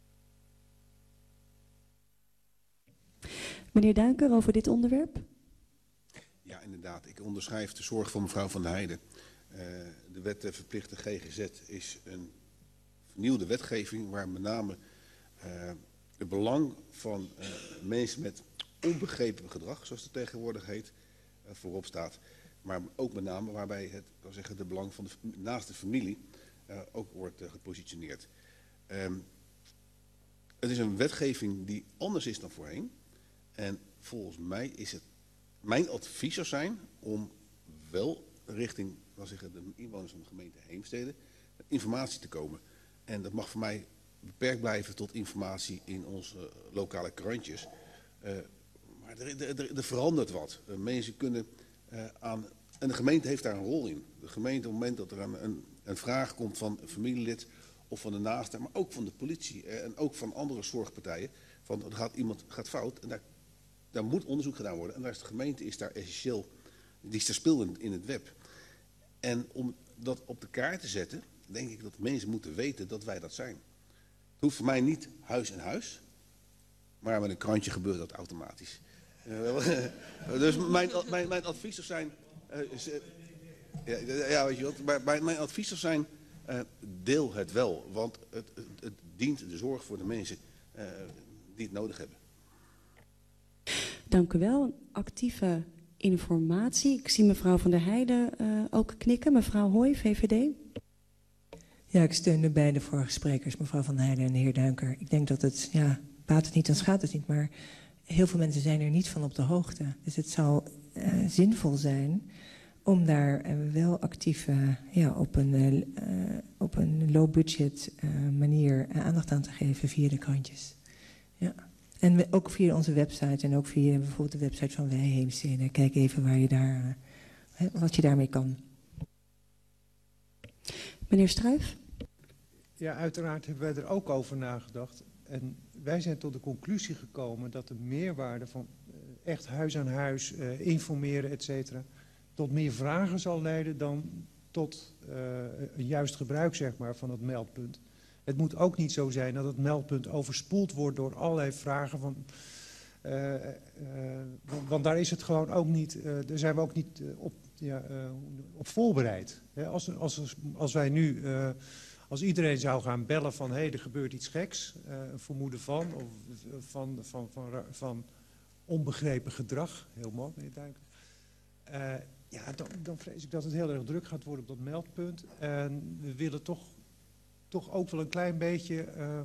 Meneer Duinker, over dit onderwerp? Ja, inderdaad. Ik onderschrijf de zorg van mevrouw Van der Heijden. De wet verplichte GGZ is een vernieuwde wetgeving waar met name het belang van mensen met onbegrepen gedrag, zoals het tegenwoordig heet, voorop staat. Maar ook met name waarbij het, ik kan zeggen, de belang van de naaste familie ook wordt gepositioneerd. Het is een wetgeving die anders is dan voorheen. En volgens mij is het mijn advies zou zijn om wel richting, laten zeggen, de inwoners van de gemeente Heemstede met informatie te komen. En dat mag voor mij beperkt blijven tot informatie in onze lokale krantjes. Maar er verandert wat. Mensen kunnen aan En de gemeente heeft daar een rol in. De gemeente, op het moment dat er een vraag komt van een familielid of van de naaste, maar ook van de politie en ook van andere zorgpartijen, van iemand gaat fout en daar moet onderzoek gedaan worden. En daar is de gemeente daar essentieel, die staat speel in het web. En om dat op de kaart te zetten, denk ik dat mensen moeten weten dat wij dat zijn. Het hoeft voor mij niet huis en huis, maar met een krantje gebeurt dat automatisch. Dus mijn advies zou zijn, weet je wat, maar mijn advies zou zijn, deel het wel, want het dient de zorg voor de mensen die het nodig hebben. Dank u wel. Actieve informatie. Ik zie mevrouw Van der Heijden ook knikken. Mevrouw Hooy, VVD. Ja, ik steun de beide vorige sprekers, mevrouw Van der Heijden en de heer Duinker. Ik denk dat het, baat het niet, dan schaadt het niet, maar heel veel mensen zijn er niet van op de hoogte. Dus het zou zinvol zijn om daar wel actief op een low-budget manier aandacht aan te geven via de krantjes. Ja. En ook via onze website en ook via bijvoorbeeld de website van Wij Heemstede. Kijk even waar je wat je daarmee kan. Meneer Struijf? Ja, uiteraard hebben wij er ook over nagedacht. En wij zijn tot de conclusie gekomen dat de meerwaarde van echt huis aan huis, informeren, et cetera, tot meer vragen zal leiden dan tot een juist gebruik, zeg maar, van het meldpunt. Het moet ook niet zo zijn dat het meldpunt overspoeld wordt door allerlei vragen van... want daar is het gewoon ook niet, daar zijn we ook niet op voorbereid. Als wij nu, als iedereen zou gaan bellen van hé, er gebeurt iets geks, een vermoeden van, of van onbegrepen gedrag, heel mooi meneer Duinker. Dan vrees ik dat het heel erg druk gaat worden op dat meldpunt. En we willen toch ook wel een klein beetje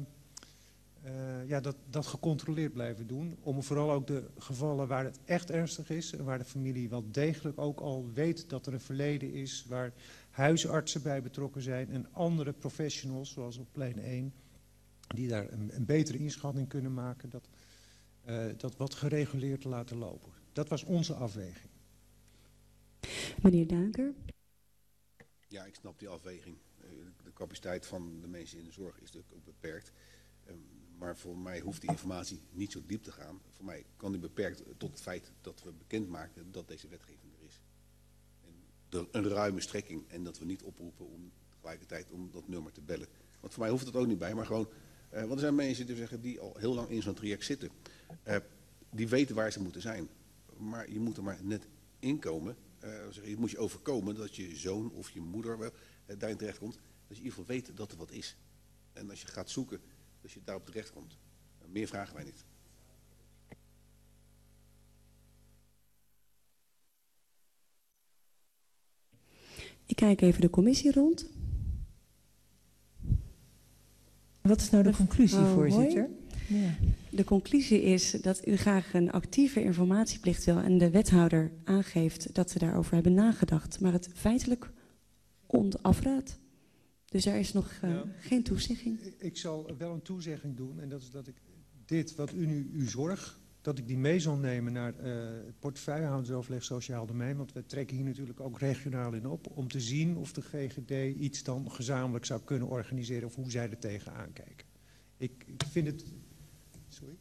dat gecontroleerd blijven doen. Om vooral ook de gevallen waar het echt ernstig is en waar de familie wel degelijk ook al weet dat er een verleden is, waar huisartsen bij betrokken zijn en andere professionals, zoals op lijn 1, die daar een betere inschatting kunnen maken, dat wat gereguleerd te laten lopen. Dat was onze afweging. Meneer Duinker? Ja, ik snap die afweging. De capaciteit van de mensen in de zorg is natuurlijk ook beperkt. Maar voor mij hoeft die informatie niet zo diep te gaan. Voor mij kan die beperkt tot het feit dat we bekendmaken dat deze wetgeving er is. En een ruime strekking en dat we niet oproepen om tegelijkertijd om dat nummer te bellen. Want voor mij hoeft het ook niet bij, maar gewoon... want er zijn mensen die al heel lang in zo'n traject zitten. Die weten waar ze moeten zijn. Maar je moet er maar net inkomen. Je moet je overkomen dat je zoon of je moeder daarin terechtkomt. Dat je in ieder geval weet dat er wat is. En als je gaat zoeken, dat je daarop terechtkomt. Meer vragen wij niet. Ik kijk even de commissie rond. Wat is nou de conclusie, voorzitter? Ja. De conclusie is dat u graag een actieve informatieplicht wil en de wethouder aangeeft dat ze daarover hebben nagedacht, maar het feitelijk afraadt. Dus er is nog geen toezegging. Ik zal wel een toezegging doen en dat is dat ik dit wat u nu, uw zorg, dat ik die mee zal nemen naar het portefeuillehoudersoverleg sociaal domein, want we trekken hier natuurlijk ook regionaal in op, om te zien of de GGD iets dan gezamenlijk zou kunnen organiseren of hoe zij er tegenaan kijken. Ik vind het... Sorry?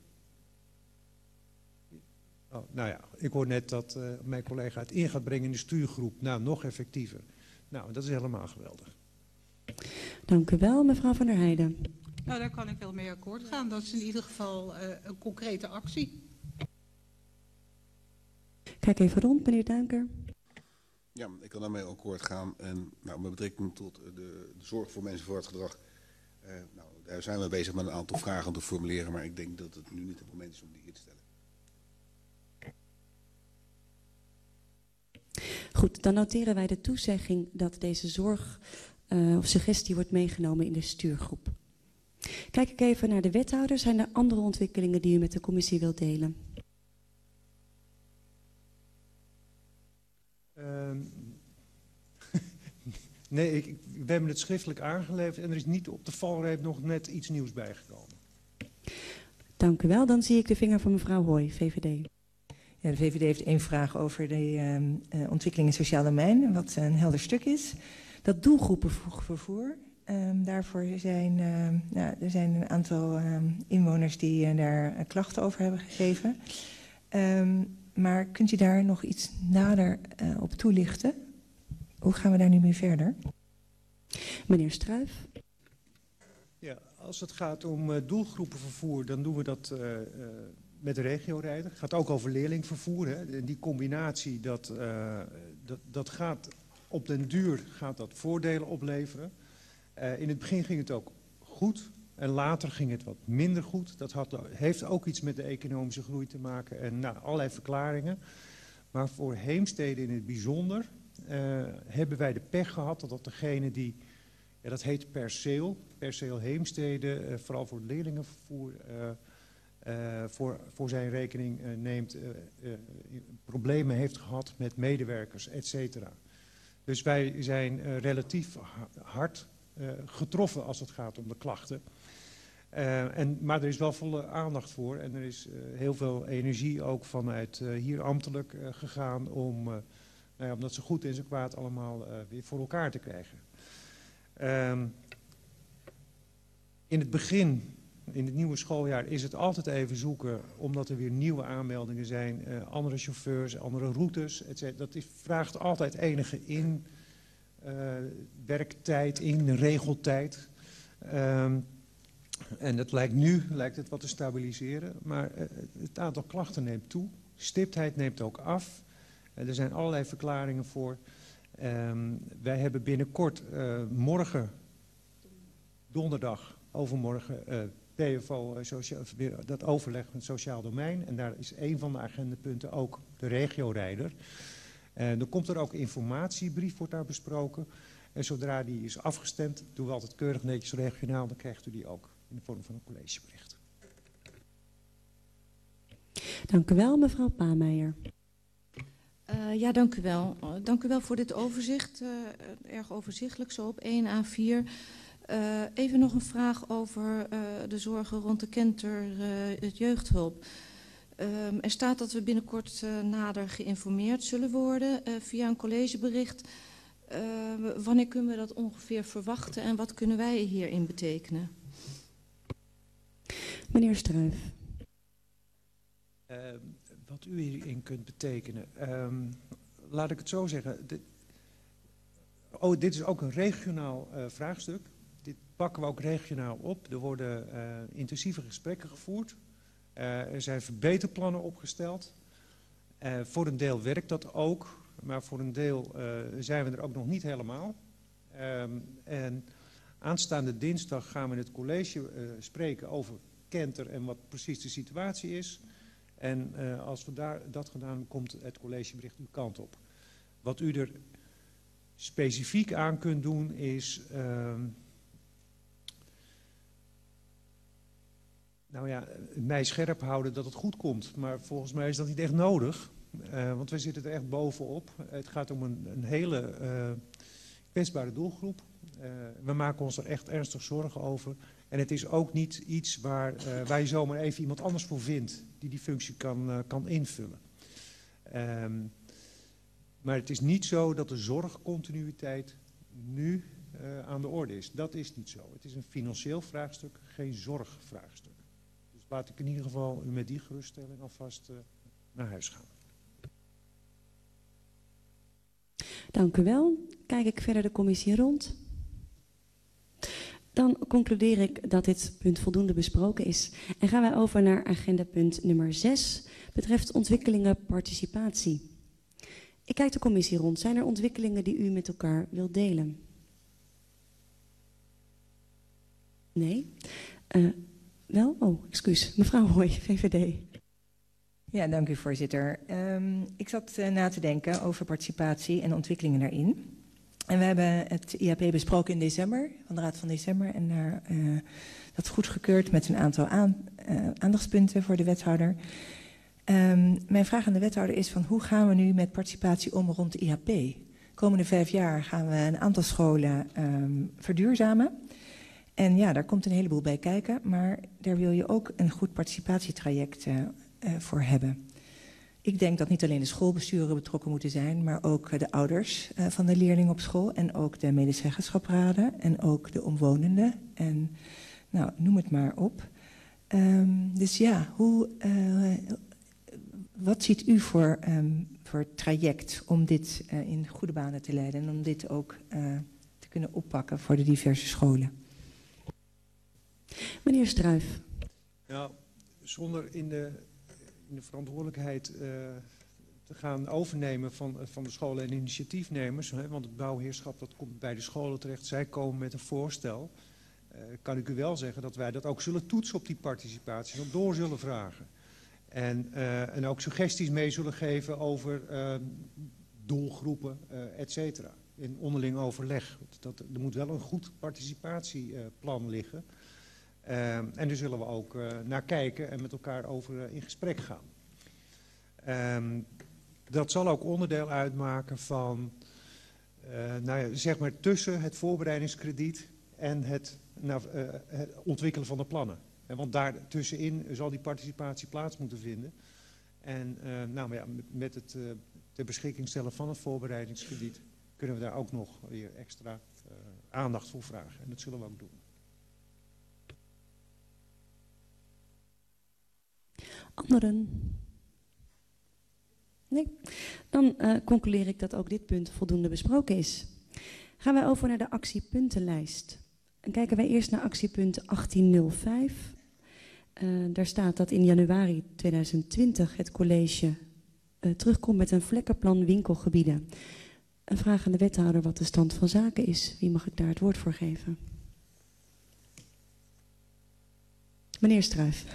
Oh, nou ja, ik hoor net dat mijn collega het in gaat brengen in de stuurgroep. Nou, nog effectiever. Nou, dat is helemaal geweldig. Dank u wel, mevrouw Van der Heijden. Nou, daar kan ik wel mee akkoord gaan. Dat is in ieder geval een concrete actie. Kijk even rond, meneer Duinker. Ja, ik kan daarmee akkoord gaan. En met betrekking tot de zorg voor mensen voor het gedrag. Daar zijn we bezig met een aantal vragen te formuleren. Maar ik denk dat het nu niet het moment is om die hier te stellen. Goed, dan noteren wij de toezegging dat deze zorg of suggestie wordt meegenomen in de stuurgroep. Kijk ik even naar de wethouder. Zijn er andere ontwikkelingen die u met de commissie wilt delen? Nee, we hebben het schriftelijk aangeleverd en er is niet op de valreep nog net iets nieuws bijgekomen. Dank u wel. Dan zie ik de vinger van mevrouw Hooy, VVD. Ja, de VVD heeft 1 vraag over de ontwikkeling in sociaal domein, wat een helder stuk is. Dat doelgroepenvervoer, daarvoor zijn, er zijn een aantal inwoners die daar klachten over hebben gegeven. Maar kunt u daar nog iets nader op toelichten? Hoe gaan we daar nu mee verder? Meneer Struijf. Ja, als het gaat om doelgroepenvervoer, dan doen we dat met de regiorijder. Het gaat ook over leerlingvervoer. Hè. Die combinatie, dat gaat op den duur gaat dat voordelen opleveren. In het begin ging het ook goed en later ging het wat minder goed. Dat heeft ook iets met de economische groei te maken en allerlei verklaringen. Maar voor Heemstede in het bijzonder hebben wij de pech gehad dat degene die, ja, dat heet perceel Heemstede, vooral voor het leerlingenvervoer, voor zijn rekening neemt, problemen heeft gehad met medewerkers, et cetera. Dus wij zijn relatief hard getroffen als het gaat om de klachten. Maar er is wel volle aandacht voor en er is heel veel energie ook vanuit hier ambtelijk gegaan om dat zo goed en zo kwaad allemaal weer voor elkaar te krijgen. In het begin, in het nieuwe schooljaar, is het altijd even zoeken, omdat er weer nieuwe aanmeldingen zijn, andere chauffeurs, andere routes, etc. Dat vraagt altijd enige werktijd, regeltijd. En dat lijkt het wat te stabiliseren, maar het aantal klachten neemt toe. Stiptheid neemt ook af. Er zijn allerlei verklaringen voor. Wij hebben binnenkort morgen, donderdag, overmorgen, PFO, dat overleg met het sociaal domein. En daar is een van de agendapunten ook de regiorijder. Dan komt er ook een informatiebrief, wordt daar besproken. En zodra die is afgestemd, doen we altijd keurig netjes regionaal, dan krijgt u die ook in de vorm van een collegebericht. Dank u wel, mevrouw Pameijer. Ja, dank u wel. Dank u wel voor dit overzicht. Erg overzichtelijk, zo op 1 A4. Even nog een vraag over de zorgen rond de Kenter, het jeugdhulp. Er staat dat we binnenkort nader geïnformeerd zullen worden via een collegebericht. Wanneer kunnen we dat ongeveer verwachten en wat kunnen wij hierin betekenen? Meneer Struijf. Wat u hierin kunt betekenen. Laat ik het zo zeggen. Dit is ook een regionaal vraagstuk. Dit pakken we ook regionaal op. Er worden intensieve gesprekken gevoerd. Er zijn verbeterplannen opgesteld. Voor een deel werkt dat ook. Maar voor een deel zijn we er ook nog niet helemaal. En aanstaande dinsdag gaan we in het college spreken over Kenter en wat precies de situatie is. En als we dat gedaan hebben, komt het collegebericht uw kant op. Wat u er specifiek aan kunt doen is... mij scherp houden dat het goed komt. Maar volgens mij is dat niet echt nodig. Want we zitten er echt bovenop. Het gaat om een hele kwetsbare doelgroep. We maken ons er echt ernstig zorgen over. En het is ook niet iets waar je zomaar even iemand anders voor vindt die functie kan invullen. Maar het is niet zo dat de zorgcontinuïteit nu aan de orde is. Dat is niet zo. Het is een financieel vraagstuk, geen zorgvraagstuk. Dus laat ik in ieder geval u met die geruststelling alvast naar huis gaan. Dank u wel. Kijk ik verder de commissie rond. Dan concludeer ik dat dit punt voldoende besproken is. En gaan wij over naar agendapunt nummer 6, betreft ontwikkelingen participatie. Ik kijk de commissie rond. Zijn er ontwikkelingen die u met elkaar wilt delen? Nee? Wel? Oh, excuus. Mevrouw Hooy, VVD. Ja, dank u voorzitter. Ik zat na te denken over participatie en ontwikkelingen daarin. En we hebben het IAP besproken in december, van de Raad van December. En daar, dat is goedgekeurd met een aantal aandachtspunten voor de wethouder. Mijn vraag aan de wethouder is van hoe gaan we nu met participatie om rond de IAP? De komende 5 jaar gaan we een aantal scholen verduurzamen. En ja, daar komt een heleboel bij kijken, maar daar wil je ook een goed participatietraject voor hebben. Ik denk dat niet alleen de schoolbesturen betrokken moeten zijn, maar ook de ouders van de leerling op school en ook de medezeggenschapsraden en ook de omwonenden en nou, noem het maar op. Dus ja, wat ziet u voor traject om dit in goede banen te leiden en om dit ook te kunnen oppakken voor de diverse scholen? Meneer Struijf. Nou, zonder in de verantwoordelijkheid te gaan overnemen van de scholen en initiatiefnemers, want het bouwheerschap dat komt bij de scholen terecht, zij komen met een voorstel, kan ik u wel zeggen dat wij dat ook zullen toetsen op die participatie, en door zullen vragen. En ook suggesties mee zullen geven over doelgroepen, et cetera. In onderling overleg. Er moet wel een goed participatieplan liggen. En daar zullen we ook naar kijken en met elkaar over in gesprek gaan. Dat zal ook onderdeel uitmaken van, nou ja, zeg maar tussen het voorbereidingskrediet en het ontwikkelen van de plannen. Want daar tussenin zal die participatie plaats moeten vinden. En nou, maar ja, met het ter beschikking stellen van het voorbereidingskrediet kunnen we daar ook nog weer extra aandacht voor vragen. En dat zullen we ook doen. Anderen? Nee? Dan concludeer ik dat ook dit punt voldoende besproken is. Gaan wij over naar de actiepuntenlijst. En kijken wij eerst naar actiepunt 1805. Daar staat dat in januari 2020 het college terugkomt met een vlekkenplan winkelgebieden. Een vraag aan de wethouder wat de stand van zaken is. Wie mag ik daar het woord voor geven? Meneer Struijf.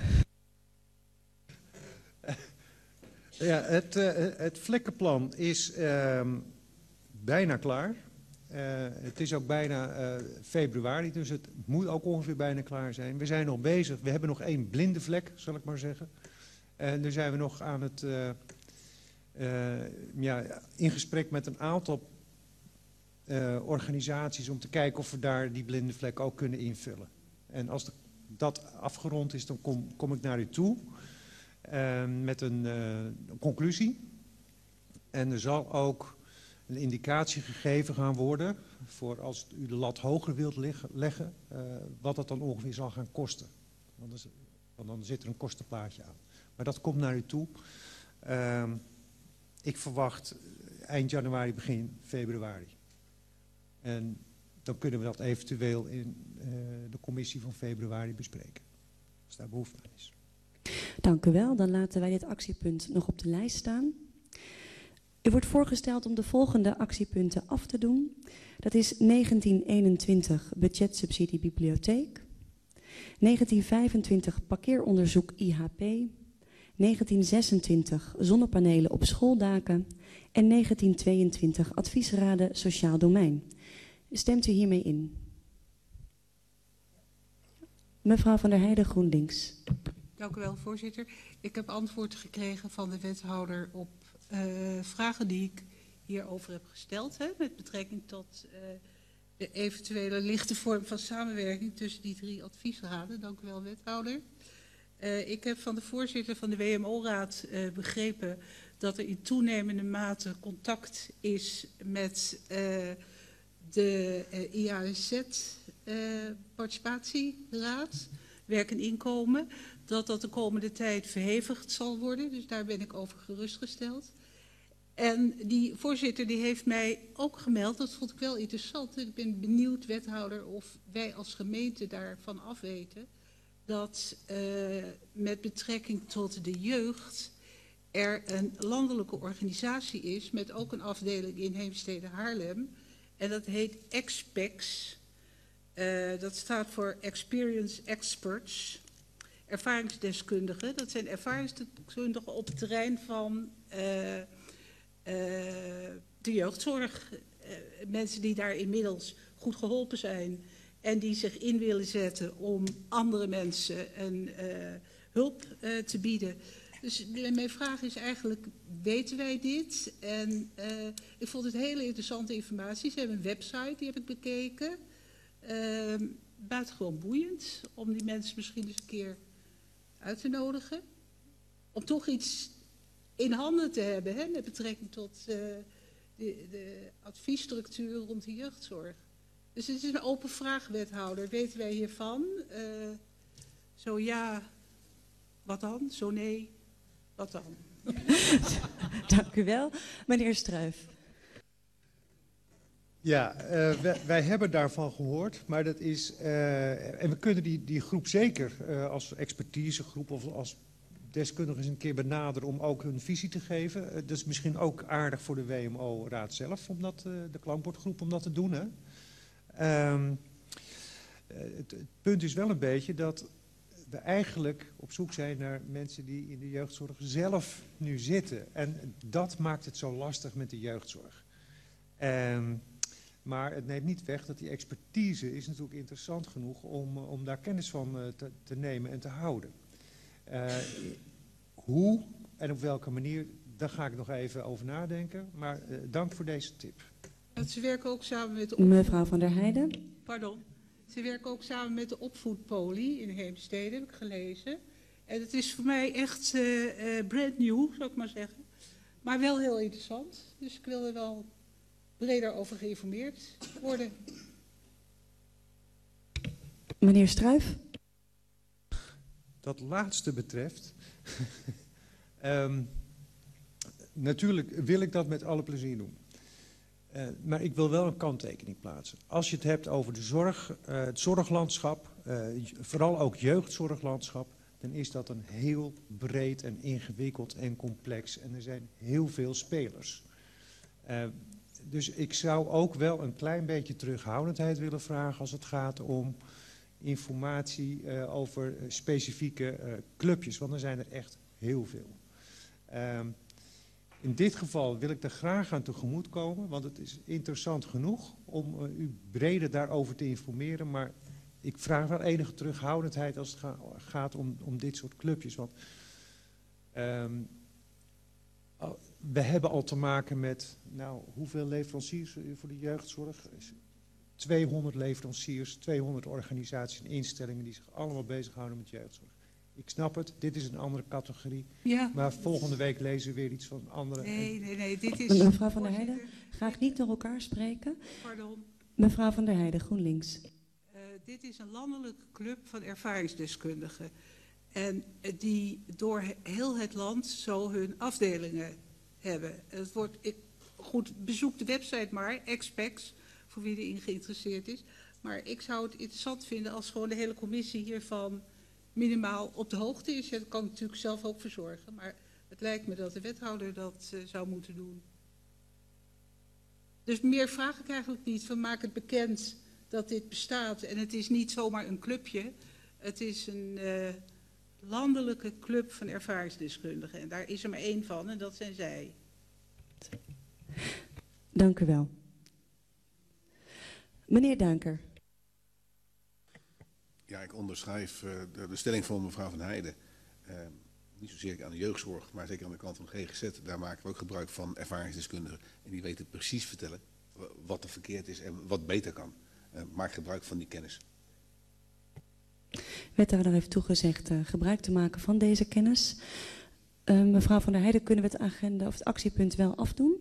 Ja, het vlekkenplan is bijna klaar. Het is ook bijna februari, dus het moet ook ongeveer bijna klaar zijn. We zijn nog bezig, we hebben nog 1 blinde vlek, zal ik maar zeggen. En daar zijn we nog aan het, in gesprek met een aantal organisaties om te kijken of we daar die blinde vlek ook kunnen invullen. En als dat afgerond is, dan kom ik naar u toe met een conclusie. En er zal ook een indicatie gegeven gaan worden voor als u de lat hoger wilt leggen, wat dat dan ongeveer zal gaan kosten. Want dan zit er een kostenplaatje aan. Maar dat komt naar u toe. Ik verwacht eind januari, begin februari. En dan kunnen we dat eventueel in de commissie van februari bespreken. Als daar behoefte aan is. Dank u wel. Dan laten wij dit actiepunt nog op de lijst staan. U wordt voorgesteld om de volgende actiepunten af te doen. Dat is 1921 budgetsubsidie bibliotheek, 1925 parkeeronderzoek IHP, 1926 zonnepanelen op schooldaken en 1922 adviesraden sociaal domein. Stemt u hiermee in? Mevrouw van der Heijden, GroenLinks. Dank u wel, voorzitter. Ik heb antwoord gekregen van de wethouder op vragen die ik hierover heb gesteld. Met betrekking tot de eventuele lichte vorm van samenwerking tussen die 3 adviesraden. Dank u wel, wethouder. Ik heb van de voorzitter van de WMO-raad begrepen dat er in toenemende mate contact is met de IAZ-participatieraad, werk en inkomen, dat de komende tijd verhevigd zal worden. Dus daar ben ik over gerustgesteld. En die voorzitter die heeft mij ook gemeld, dat vond ik wel interessant. Ik ben benieuwd, wethouder, of wij als gemeente daarvan afweten dat met betrekking tot de jeugd er een landelijke organisatie is met ook een afdeling in Heemstede Haarlem. En dat heet EXPEX. Dat staat voor Experience Experts. Ervaringsdeskundigen. Dat zijn ervaringsdeskundigen op het terrein van de jeugdzorg. Mensen die daar inmiddels goed geholpen zijn en die zich in willen zetten om andere mensen een hulp te bieden. Dus mijn vraag is eigenlijk, weten wij dit? En ik vond het hele interessante informatie. Ze hebben een website, die heb ik bekeken. Buitengewoon boeiend om die mensen misschien eens een keer uit te nodigen. Om toch iets in handen te hebben, hè, met betrekking tot de adviesstructuur rond de jeugdzorg. Dus het is een open vraag, wethouder. Weten wij hiervan? Zo ja, wat dan? Zo nee, wat dan? Dank u wel. Meneer Struijf. Ja, wij hebben daarvan gehoord, maar dat is, en we kunnen die groep zeker als expertisegroep of als deskundigen eens een keer benaderen om ook hun visie te geven. Dat is misschien ook aardig voor de WMO-raad zelf, om dat, de klankbordgroep, om dat te doen. Hè? Het punt is wel een beetje dat we eigenlijk op zoek zijn naar mensen die in de jeugdzorg zelf nu zitten. En dat maakt het zo lastig met de jeugdzorg. Maar het neemt niet weg dat die expertise is natuurlijk interessant genoeg om daar kennis van te nemen en te houden. Hoe en op welke manier, daar ga ik nog even over nadenken. Maar dank voor deze tip. Ze werken ook samen met Mevrouw van der Heijden. Pardon. Ze werken ook samen met de opvoedpolie in Heemstede, heb ik gelezen. En het is voor mij echt brand new, zou ik maar zeggen. Maar wel heel interessant. Dus ik wil er wel breder over geïnformeerd worden. Meneer Struijf. Dat laatste betreft, natuurlijk wil ik dat met alle plezier doen. Maar ik wil wel een kanttekening plaatsen. Als je het hebt over de zorg, het zorglandschap, vooral ook jeugdzorglandschap, dan is dat een heel breed en ingewikkeld en complex. En er zijn heel veel spelers. Dus ik zou ook wel een klein beetje terughoudendheid willen vragen als het gaat om informatie over specifieke clubjes, want er zijn er echt heel veel. In dit geval wil ik er graag aan tegemoet komen, want het is interessant genoeg om u breder daarover te informeren, maar ik vraag wel enige terughoudendheid als het gaat om dit soort clubjes. Want we hebben al te maken met, nou, hoeveel leveranciers voor de jeugdzorg? 200 leveranciers, 200 organisaties en instellingen die zich allemaal bezighouden met jeugdzorg. Ik snap het, dit is een andere categorie. Ja. Maar volgende week lezen we weer iets van andere. Nee, dit is... Mevrouw van der Heijden, graag niet door elkaar spreken. Pardon. Mevrouw van der Heijden, GroenLinks. Dit is een landelijke club van ervaringsdeskundigen. En die door heel het land zo hun afdelingen hebben. Het wordt, goed, bezoek de website maar, Expex, voor wie erin geïnteresseerd is. Maar ik zou het interessant vinden als gewoon de hele commissie hiervan minimaal op de hoogte is. Ja, dat kan ik natuurlijk zelf ook verzorgen. Maar het lijkt me dat de wethouder dat zou moeten doen. Dus meer vraag ik eigenlijk niet. Van maak het bekend dat dit bestaat. En het is niet zomaar een clubje. Het is een landelijke club van ervaringsdeskundigen. En daar is er maar één van en dat zijn zij. Dank u wel. Meneer Duinker. Ja, ik onderschrijf de stelling van mevrouw Van Heijden. Niet zozeer aan de jeugdzorg, maar zeker aan de kant van de GGZ. Daar maken we ook gebruik van ervaringsdeskundigen. En die weten precies vertellen wat er verkeerd is en wat beter kan. Maak gebruik van die kennis. Wethouder heeft toegezegd gebruik te maken van deze kennis. Mevrouw Van der Heijden, kunnen we het agenda of het actiepunt wel afdoen?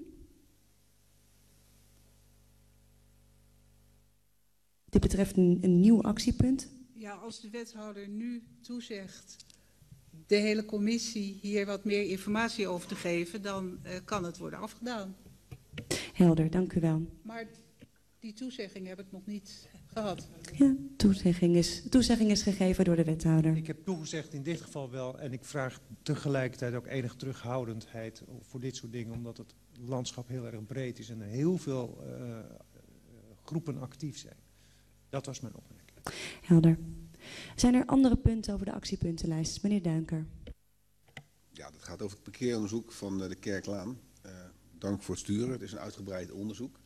Dit betreft een nieuw actiepunt. Ja, als de wethouder nu toezegt de hele commissie hier wat meer informatie over te geven, dan kan het worden afgedaan. Helder, dank u wel. Maar die toezegging heb ik nog niet gehad. Ja, toezegging is gegeven door de wethouder. Ik heb toegezegd in dit geval wel en ik vraag tegelijkertijd ook enige terughoudendheid voor dit soort dingen, omdat het landschap heel erg breed is en er heel veel groepen actief zijn. Dat was mijn opmerking. Helder. Zijn er andere punten over de actiepuntenlijst? Meneer Duinker. Ja, dat gaat over het parkeeronderzoek van de Kerklaan. Dank voor het sturen. Het is een uitgebreid onderzoek.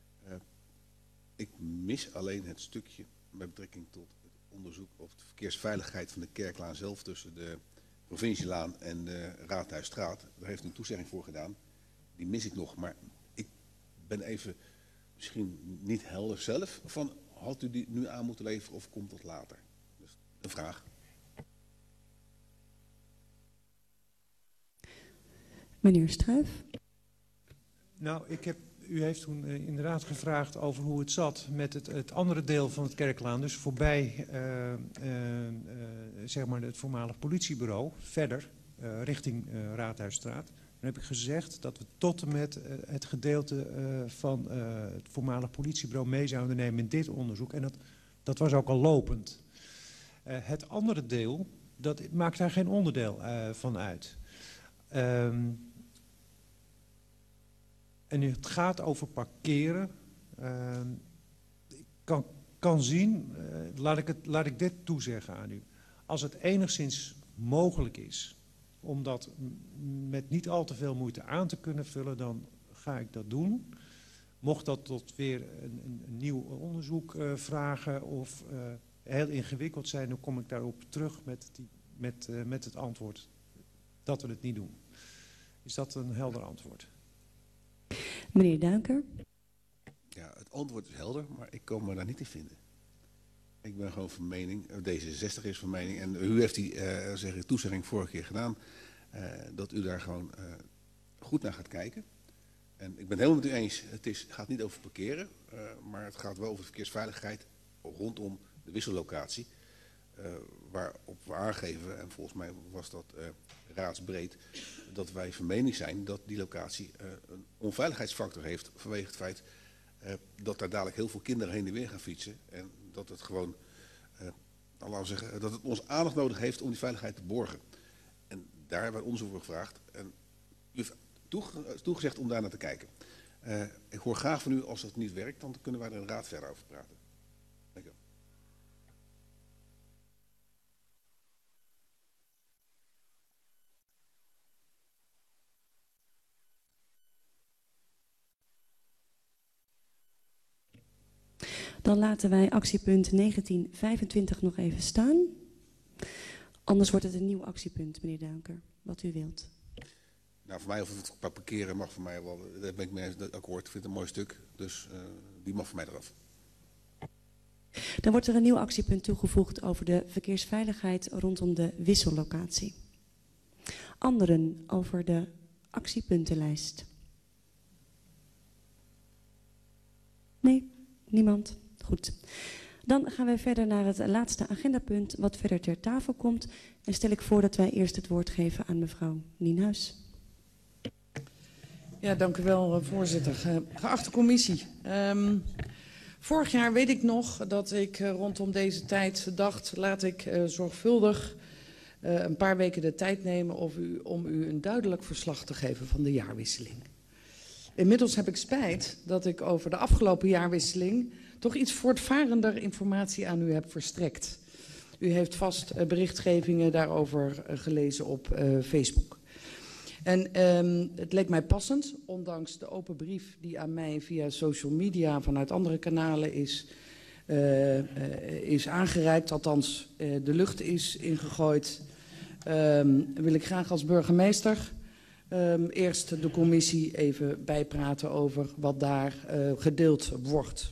Ik mis alleen het stukje met betrekking tot het onderzoek over de verkeersveiligheid van de Kerklaan zelf tussen de Provincielaan en de Raadhuisstraat. Daar heeft u een toezegging voor gedaan. Die mis ik nog, maar ik ben even misschien niet helder zelf van, had u die nu aan moeten leveren of komt dat later? Dus een vraag. Meneer Struijf. Nou, u heeft toen inderdaad gevraagd over hoe het zat met het andere deel van het Kerklaan. Dus voorbij zeg maar het voormalig politiebureau, verder richting Raadhuisstraat. Dan heb ik gezegd dat we tot en met het gedeelte van het voormalig politiebureau mee zouden nemen in dit onderzoek. En dat was ook al lopend. Het andere deel, dat maakt daar geen onderdeel van uit. En het gaat over parkeren. Ik kan zien, laat ik dit toezeggen aan u. Als het enigszins mogelijk is om dat met niet al te veel moeite aan te kunnen vullen, dan ga ik dat doen. Mocht dat tot weer een nieuw onderzoek vragen of heel ingewikkeld zijn, dan kom ik daarop terug met het antwoord dat we het niet doen. Is dat een helder antwoord? Meneer Duinker. Ja, het antwoord is helder, maar ik kan me daar niet in vinden. Ik ben gewoon van mening, D66 is van mening, en u heeft die toezegging vorige keer gedaan, dat u daar gewoon goed naar gaat kijken. En ik ben het helemaal met u eens, het gaat niet over parkeren, maar het gaat wel over de verkeersveiligheid rondom de wissellocatie. Waarop we aangeven, en volgens mij was dat raadsbreed, dat wij van mening zijn dat die locatie een onveiligheidsfactor heeft vanwege het feit dat daar dadelijk heel veel kinderen heen en weer gaan fietsen. En dat het gewoon, laten we zeggen, dat het ons aandacht nodig heeft om die veiligheid te borgen. En daar hebben we onderzoek voor gevraagd. En u heeft toegezegd om daar naar te kijken. Ik hoor graag van u, als dat niet werkt, dan kunnen wij er in de raad verder over praten. Dank u wel. Dan laten wij actiepunt 1925 nog even staan. Anders wordt het een nieuw actiepunt, meneer Duinker, wat u wilt. Nou, voor mij of het parkeren mag voor mij wel, daar ben ik mee akkoord. Ik vind het een mooi stuk, dus die mag voor mij eraf. Dan wordt er een nieuw actiepunt toegevoegd over de verkeersveiligheid rondom de wissellocatie. Anderen over de actiepuntenlijst? Nee, niemand? Goed. Dan gaan wij verder naar het laatste agendapunt wat verder ter tafel komt. En stel ik voor dat wij eerst het woord geven aan mevrouw Nienhuis. Ja, dank u wel, voorzitter. Geachte commissie. Vorig jaar weet ik nog dat ik rondom deze tijd dacht, laat ik zorgvuldig een paar weken de tijd nemen om u een duidelijk verslag te geven van de jaarwisseling. Inmiddels heb ik spijt dat ik over de afgelopen jaarwisseling toch iets voortvarender informatie aan u heb verstrekt. U heeft vast berichtgevingen daarover gelezen op Facebook. En het leek mij passend, ondanks de open brief die aan mij via social media vanuit andere kanalen is aangereikt, althans de lucht is ingegooid, wil ik graag als burgemeester eerst de commissie even bijpraten over wat daar gedeeld wordt.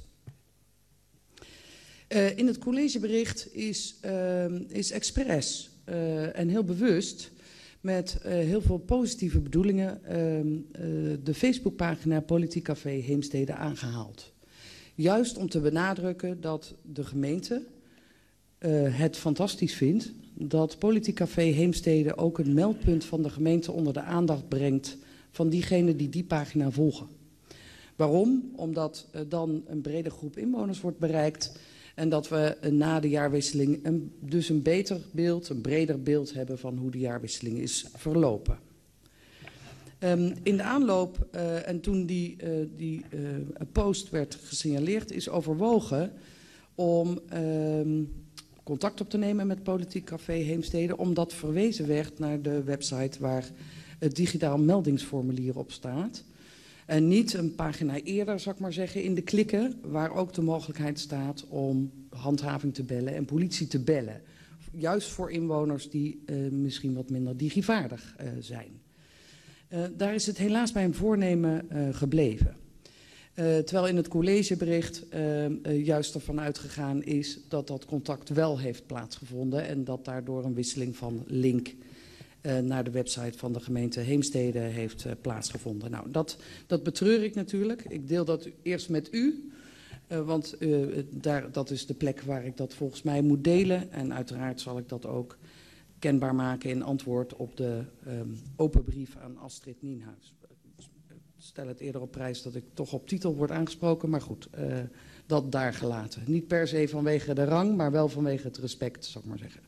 In het collegebericht is expres en heel bewust met heel veel positieve bedoelingen de Facebookpagina Politiek Café Heemstede aangehaald. Juist om te benadrukken dat de gemeente het fantastisch vindt dat Politiek Café Heemstede ook een meldpunt van de gemeente onder de aandacht brengt van diegenen die die pagina volgen. Waarom? Omdat dan een brede groep inwoners wordt bereikt en dat we na de jaarwisseling dus een beter beeld, een breder beeld hebben van hoe de jaarwisseling is verlopen. In de aanloop en toen die post werd gesignaleerd is overwogen om contact op te nemen met Politiek Café Heemstede, omdat verwezen werd naar de website waar het digitaal meldingsformulier op staat. En niet een pagina eerder, zal ik maar zeggen, in de klikken, waar ook de mogelijkheid staat om handhaving te bellen en politie te bellen. Juist voor inwoners die misschien wat minder digivaardig zijn. Daar is het helaas bij een voornemen gebleven. Terwijl in het collegebericht juist ervan uitgegaan is dat dat contact wel heeft plaatsgevonden en dat daardoor een wisseling van link naar de website van de gemeente Heemstede heeft plaatsgevonden. Nou, dat betreur ik natuurlijk. Ik deel dat eerst met u, want dat is de plek waar ik dat volgens mij moet delen. En uiteraard zal ik dat ook kenbaar maken in antwoord op de open brief aan Astrid Nienhuis. Ik stel het eerder op prijs dat ik toch op titel word aangesproken, maar goed, dat daar gelaten. Niet per se vanwege de rang, maar wel vanwege het respect, zal ik maar zeggen.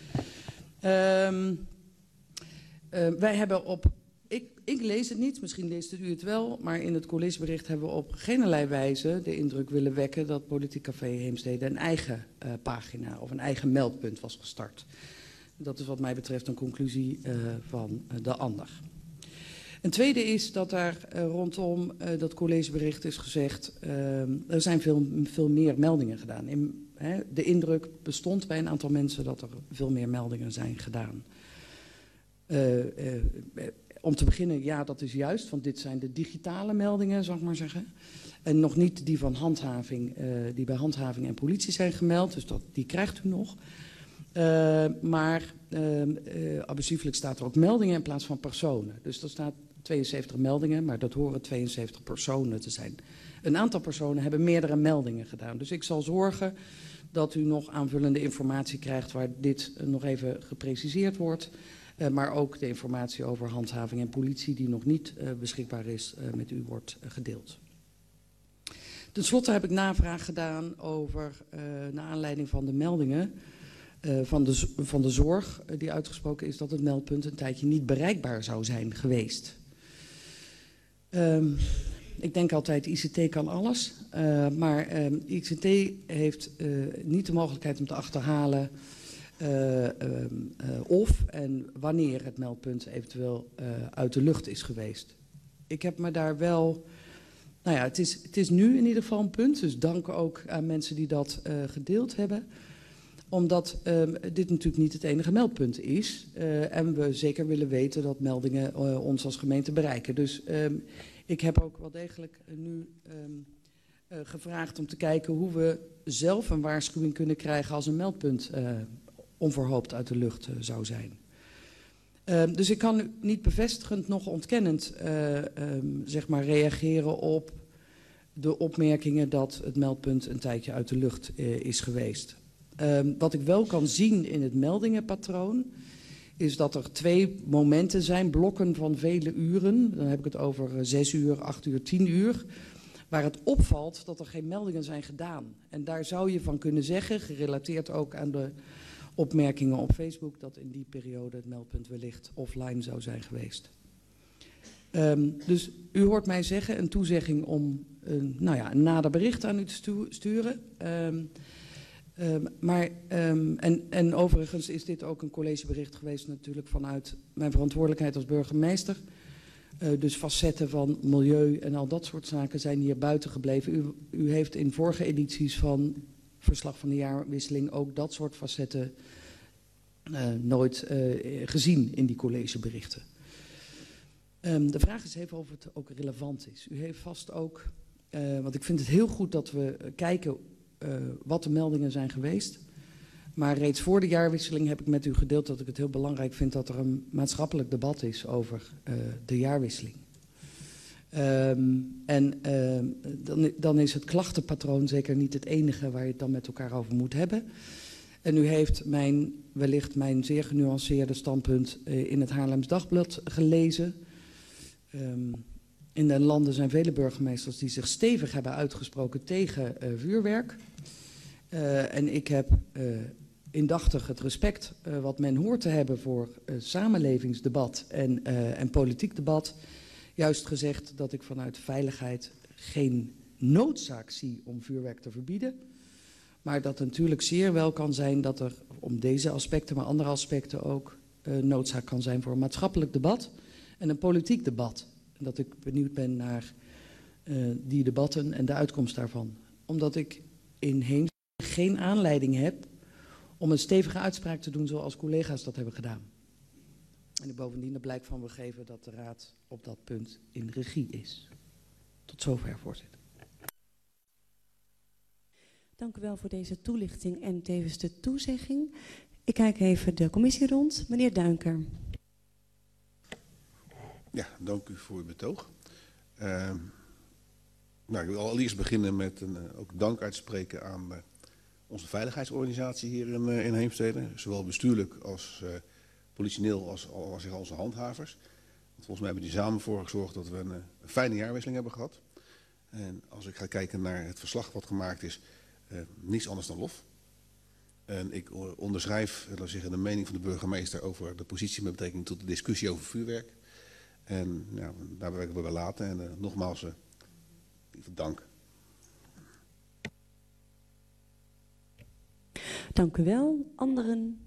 Wij hebben ik lees het niet, misschien leest u het wel, maar in het collegebericht hebben we op geenerlei wijze de indruk willen wekken dat Politiek Café Heemstede een eigen pagina of een eigen meldpunt was gestart. Dat is wat mij betreft een conclusie van de ander. Een tweede is dat daar rondom dat collegebericht is gezegd, er zijn veel meer meldingen gedaan. De indruk bestond bij een aantal mensen dat er veel meer meldingen zijn gedaan. Om te beginnen, ja, dat is juist, want dit zijn de digitale meldingen, zal ik maar zeggen. En nog niet die van handhaving, die bij handhaving en politie zijn gemeld, dus die krijgt u nog. Maar abusieflijk staat er ook meldingen in plaats van personen. Dus er staat 72 meldingen, maar dat horen 72 personen te zijn. Een aantal personen hebben meerdere meldingen gedaan. Dus ik zal zorgen dat u nog aanvullende informatie krijgt waar dit nog even gepreciseerd wordt. Maar ook de informatie over handhaving en politie die nog niet beschikbaar is met u wordt gedeeld. Ten slotte heb ik navraag gedaan over, naar aanleiding van de meldingen van de zorg die uitgesproken is dat het meldpunt een tijdje niet bereikbaar zou zijn geweest. Ik denk altijd ICT kan alles, maar ICT heeft niet de mogelijkheid om te achterhalen of en wanneer het meldpunt eventueel uit de lucht is geweest. Ik heb me daar wel... Nou ja, het is nu in ieder geval een punt, dus dank ook aan mensen die dat gedeeld hebben. Omdat dit natuurlijk niet het enige meldpunt is en we zeker willen weten dat meldingen ons als gemeente bereiken. Dus ik heb ook wel degelijk nu gevraagd om te kijken hoe we zelf een waarschuwing kunnen krijgen als een meldpunt onverhoopt uit de lucht zou zijn. Dus ik kan u niet bevestigend nog ontkennend zeg maar reageren op de opmerkingen dat het meldpunt een tijdje uit de lucht is geweest. Wat ik wel kan zien in het meldingenpatroon is dat er 2 momenten zijn, blokken van vele uren. Dan heb ik het over 6 uur, 8 uur, 10 uur. Waar het opvalt dat er geen meldingen zijn gedaan. En daar zou je van kunnen zeggen, gerelateerd ook aan de opmerkingen op Facebook, dat in die periode het meldpunt wellicht offline zou zijn geweest. Dus u hoort mij zeggen, een toezegging om een nader bericht aan u te sturen. En overigens is dit ook een collegebericht geweest natuurlijk vanuit mijn verantwoordelijkheid als burgemeester. Dus facetten van milieu en al dat soort zaken zijn hier buiten gebleven. U heeft in vorige edities van verslag van de jaarwisseling ook dat soort facetten nooit gezien in die collegeberichten. De vraag is even of het ook relevant is. U heeft vast ook, want ik vind het heel goed dat we kijken wat de meldingen zijn geweest. Maar reeds voor de jaarwisseling heb ik met u gedeeld dat ik het heel belangrijk vind dat er een maatschappelijk debat is over de jaarwisseling. Dan is het klachtenpatroon zeker niet het enige waar je het dan met elkaar over moet hebben. En u heeft wellicht mijn zeer genuanceerde standpunt in het Haarlems Dagblad gelezen. In de landen zijn vele burgemeesters die zich stevig hebben uitgesproken tegen vuurwerk. En ik heb indachtig het respect wat men hoort te hebben voor samenlevingsdebat en politiek debat, juist gezegd dat ik vanuit veiligheid geen noodzaak zie om vuurwerk te verbieden. Maar dat natuurlijk zeer wel kan zijn dat er om deze aspecten, maar andere aspecten ook, noodzaak kan zijn voor een maatschappelijk debat en een politiek debat. En dat ik benieuwd ben naar die debatten en de uitkomst daarvan. Omdat ik in Heemstede geen aanleiding heb om een stevige uitspraak te doen zoals collega's dat hebben gedaan. En ik bovendien er blijk van wil geven dat de Raad op dat punt in regie is. Tot zover, voorzitter. Dank u wel voor deze toelichting en tevens de toezegging. Ik kijk even de commissie rond. Meneer Duinker. Ja, dank u voor uw betoog. Nou, ik wil allereerst beginnen met ook dank uitspreken aan onze veiligheidsorganisatie hier in Heemstede. Zowel bestuurlijk als politioneel als onze handhavers. Want volgens mij hebben die samen voor gezorgd dat we een fijne jaarwisseling hebben gehad. En als ik ga kijken naar het verslag wat gemaakt is, niets anders dan lof. En ik onderschrijf de mening van de burgemeester over de positie met betrekking tot de discussie over vuurwerk. En ja, daar willen we bij laten. En nogmaals, dank. Dank u wel. Anderen?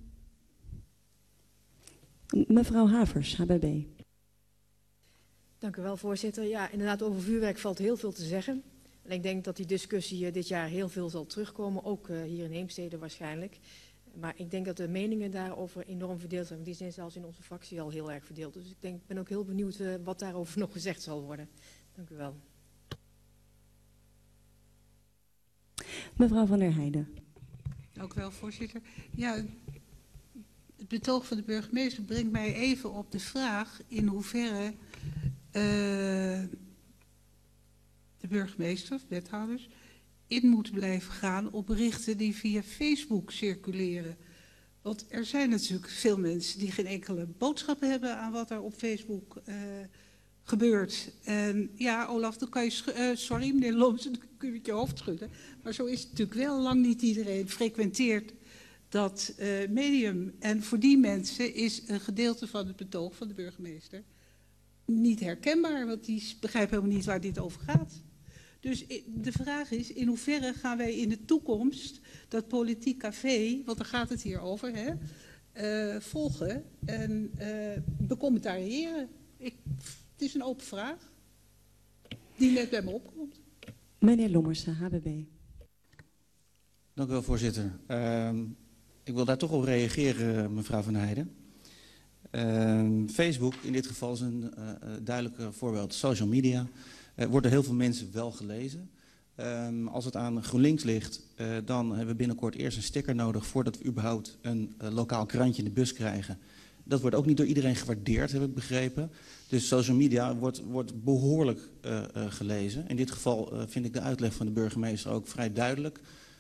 Mevrouw Havers, HBB. Dank u wel, voorzitter. Ja, inderdaad, over vuurwerk valt heel veel te zeggen. En ik denk dat die discussie dit jaar heel veel zal terugkomen, ook hier in Heemstede waarschijnlijk. Maar ik denk dat de meningen daarover enorm verdeeld zijn. Die zijn zelfs in onze fractie al heel erg verdeeld. Dus ik ben ook heel benieuwd wat daarover nog gezegd zal worden. Dank u wel. Mevrouw van der Heijden. Dank u wel, voorzitter. Ja, het betoog van de burgemeester brengt mij even op de vraag in hoeverre de burgemeester, wethouders, in moeten blijven gaan op berichten die via Facebook circuleren. Want er zijn natuurlijk veel mensen die geen enkele boodschap hebben aan wat er op Facebook gebeurt. En ja, Olaf, dan kan je sorry meneer Loms, dan kun je met je hoofd schudden. Maar zo is het natuurlijk wel. Lang niet iedereen frequenteert dat medium. En voor die mensen is een gedeelte van het betoog van de burgemeester niet herkenbaar. Want die begrijpen helemaal niet waar dit over gaat. Dus de vraag is, in hoeverre gaan wij in de toekomst dat politiek café, want daar gaat het hier over, hè, volgen en becommentariëren? Het is een open vraag die net bij me opkomt. Meneer Lommersen, HBB. Dank u wel, voorzitter. Ik wil daar toch op reageren, mevrouw Van Heijden. Facebook, in dit geval, is een duidelijk voorbeeld. Social media. Worden heel veel mensen wel gelezen. Als het aan GroenLinks ligt, dan hebben we binnenkort eerst een sticker nodig voordat we überhaupt een lokaal krantje in de bus krijgen. Dat wordt ook niet door iedereen gewaardeerd, heb ik begrepen. Dus social media wordt behoorlijk gelezen. In dit geval vind ik de uitleg van de burgemeester ook vrij duidelijk.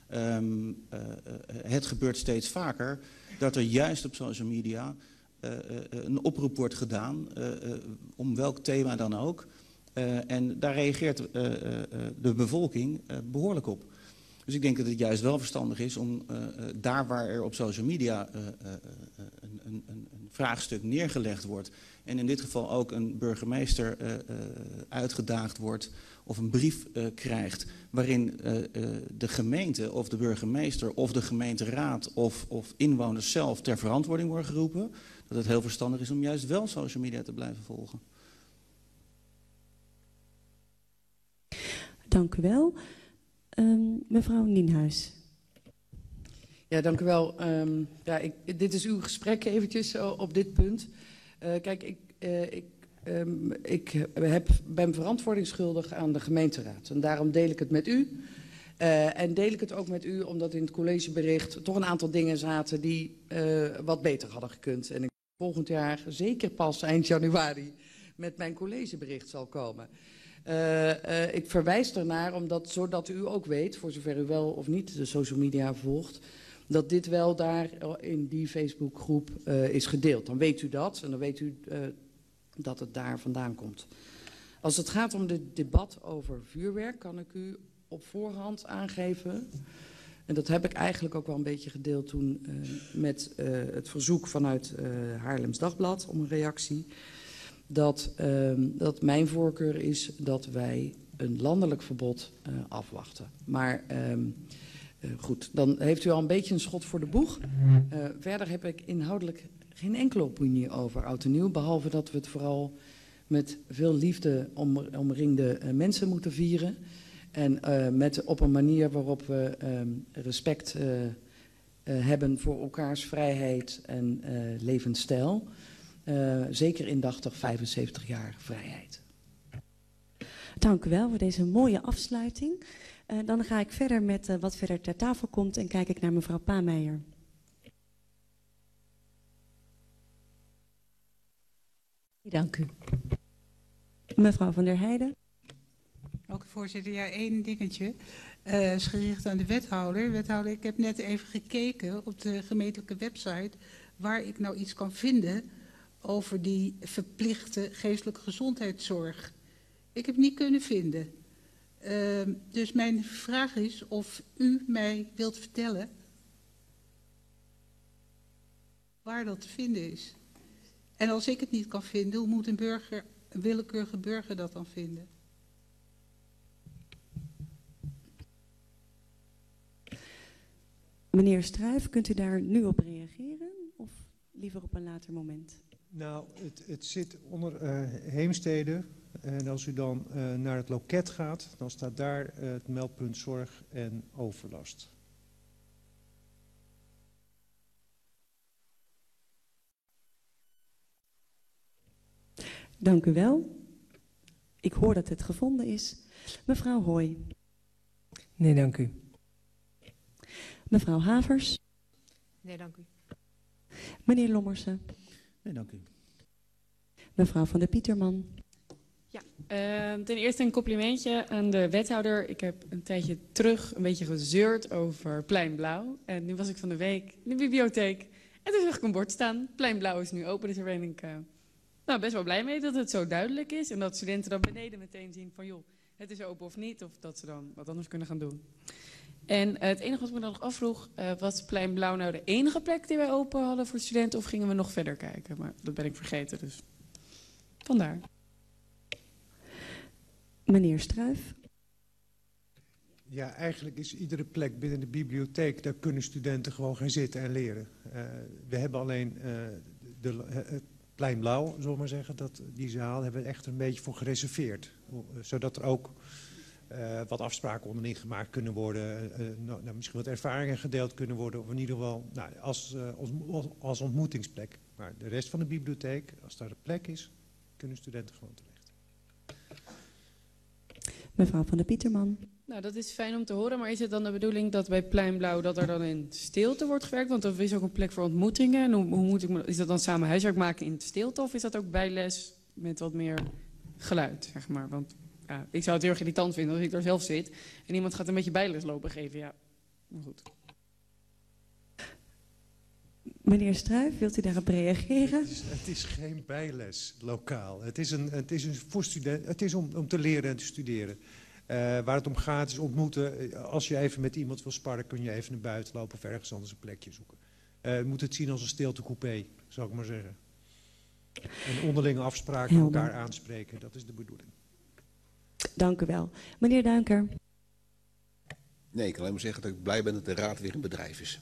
Het gebeurt steeds vaker dat er juist op social media een oproep wordt gedaan, om welk thema dan ook. En daar reageert de bevolking behoorlijk op. Dus ik denk dat het juist wel verstandig is om daar waar er op social media een vraagstuk neergelegd wordt, en in dit geval ook een burgemeester uitgedaagd wordt of een brief krijgt waarin de gemeente of de burgemeester of de gemeenteraad of inwoners zelf ter verantwoording worden geroepen, dat het heel verstandig is om juist wel social media te blijven volgen. Dank u wel. Mevrouw Nienhuis. Ja, dank u wel. Dit is uw gesprek eventjes op dit punt. Kijk, ik ben verantwoording schuldig aan de gemeenteraad. En daarom deel ik het met u. En deel ik het ook met u omdat in het collegebericht toch een aantal dingen zaten die wat beter hadden gekund. En ik volgend jaar, zeker pas eind januari, met mijn collegebericht zal komen. Ik verwijs ernaar, zodat u ook weet, voor zover u wel of niet de social media volgt, dat dit wel daar in die Facebookgroep is gedeeld. Dan weet u dat en dan weet u dat het daar vandaan komt. Als het gaat om het debat over vuurwerk, kan ik u op voorhand aangeven, en dat heb ik eigenlijk ook wel een beetje gedeeld toen met het verzoek vanuit Haarlems Dagblad om een reactie, dat mijn voorkeur is dat wij een landelijk verbod afwachten. Maar goed, dan heeft u al een beetje een schot voor de boeg. Verder heb ik inhoudelijk geen enkele opinie over oud en nieuw, behalve dat we het vooral met veel liefde omringde mensen moeten vieren. En op een manier waarop we respect hebben voor elkaars vrijheid en levensstijl. Zeker indachtig 75 jaar vrijheid. Dank u wel voor deze mooie afsluiting. Dan ga ik verder met wat verder ter tafel komt en kijk ik naar mevrouw Pameijer. Dank u. Mevrouw van der Heijden. Ook voorzitter, ja, één dingetje. Is gericht aan de wethouder. Wethouder, ik heb net even gekeken op de gemeentelijke website waar ik nou iets kan vinden over die verplichte geestelijke gezondheidszorg. Ik heb niet kunnen vinden. Dus mijn vraag is of u mij wilt vertellen waar dat te vinden is. En als ik het niet kan vinden, hoe moet een willekeurige burger dat dan vinden? Meneer Struijf, kunt u daar nu op reageren of liever op een later moment? Nou, het zit onder Heemstede. En als u dan naar het loket gaat, dan staat daar het meldpunt zorg en overlast. Dank u wel. Ik hoor dat het gevonden is. Mevrouw Hooy. Nee, dank u. Mevrouw Havers. Nee, dank u. Meneer Lommersen. Nee, dank u. Mevrouw van der Pieterman. Ja, ten eerste een complimentje aan de wethouder. Ik heb een tijdje terug een beetje gezeurd over Plein Blauw. En nu was ik van de week in de bibliotheek. En toen zag ik een bord staan. Plein Blauw is nu open. Dus daar ben ik best wel blij mee dat het zo duidelijk is. En dat studenten dan beneden meteen zien van joh, het is open of niet. Of dat ze dan wat anders kunnen gaan doen. En het enige wat ik me dan nog afvroeg, was Plein Blauw nou de enige plek die wij open hadden voor studenten? Of gingen we nog verder kijken? Maar dat ben ik vergeten, dus vandaar. Meneer Struijf. Ja, eigenlijk is iedere plek binnen de bibliotheek, daar kunnen studenten gewoon gaan zitten en leren. We hebben alleen het Plein Blauw, zullen we maar zeggen, die zaal hebben we echt een beetje voor gereserveerd. Zodat er ook wat afspraken onderling gemaakt kunnen worden, misschien wat ervaringen gedeeld kunnen worden, of in ieder geval als ontmoetingsplek. Maar de rest van de bibliotheek, als daar een plek is, kunnen studenten gewoon terecht. Mevrouw van der Pieterman. Nou, dat is fijn om te horen, maar is het dan de bedoeling dat bij Plein Blauw dat er dan in stilte wordt gewerkt? Want er is ook een plek voor ontmoetingen. En hoe moet is dat dan samen huiswerk maken in stilte of is dat ook bijles met wat meer geluid, zeg maar? Want ja, ik zou het heel erg irritant vinden als ik daar zelf zit en iemand gaat een beetje bijles lopen geven. Ja, maar goed. Meneer Struijf, wilt u daarop reageren? Het is geen bijles lokaal. Het is om te leren en te studeren. Waar het om gaat is ontmoeten. Als je even met iemand wil sparren, kun je even naar buiten lopen of ergens anders een plekje zoeken. Je moet het zien als een stiltecoupé, zou ik maar zeggen. En onderlinge afspraken elkaar aanspreken, dat is de bedoeling. Dank u wel. Meneer Duinker. Nee, ik kan alleen maar zeggen dat ik blij ben dat de raad weer in bedrijf is.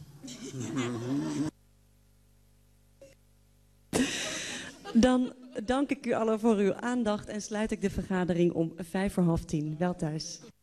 Dan dank ik u allen voor uw aandacht en sluit ik de vergadering om 9:55. Wel thuis.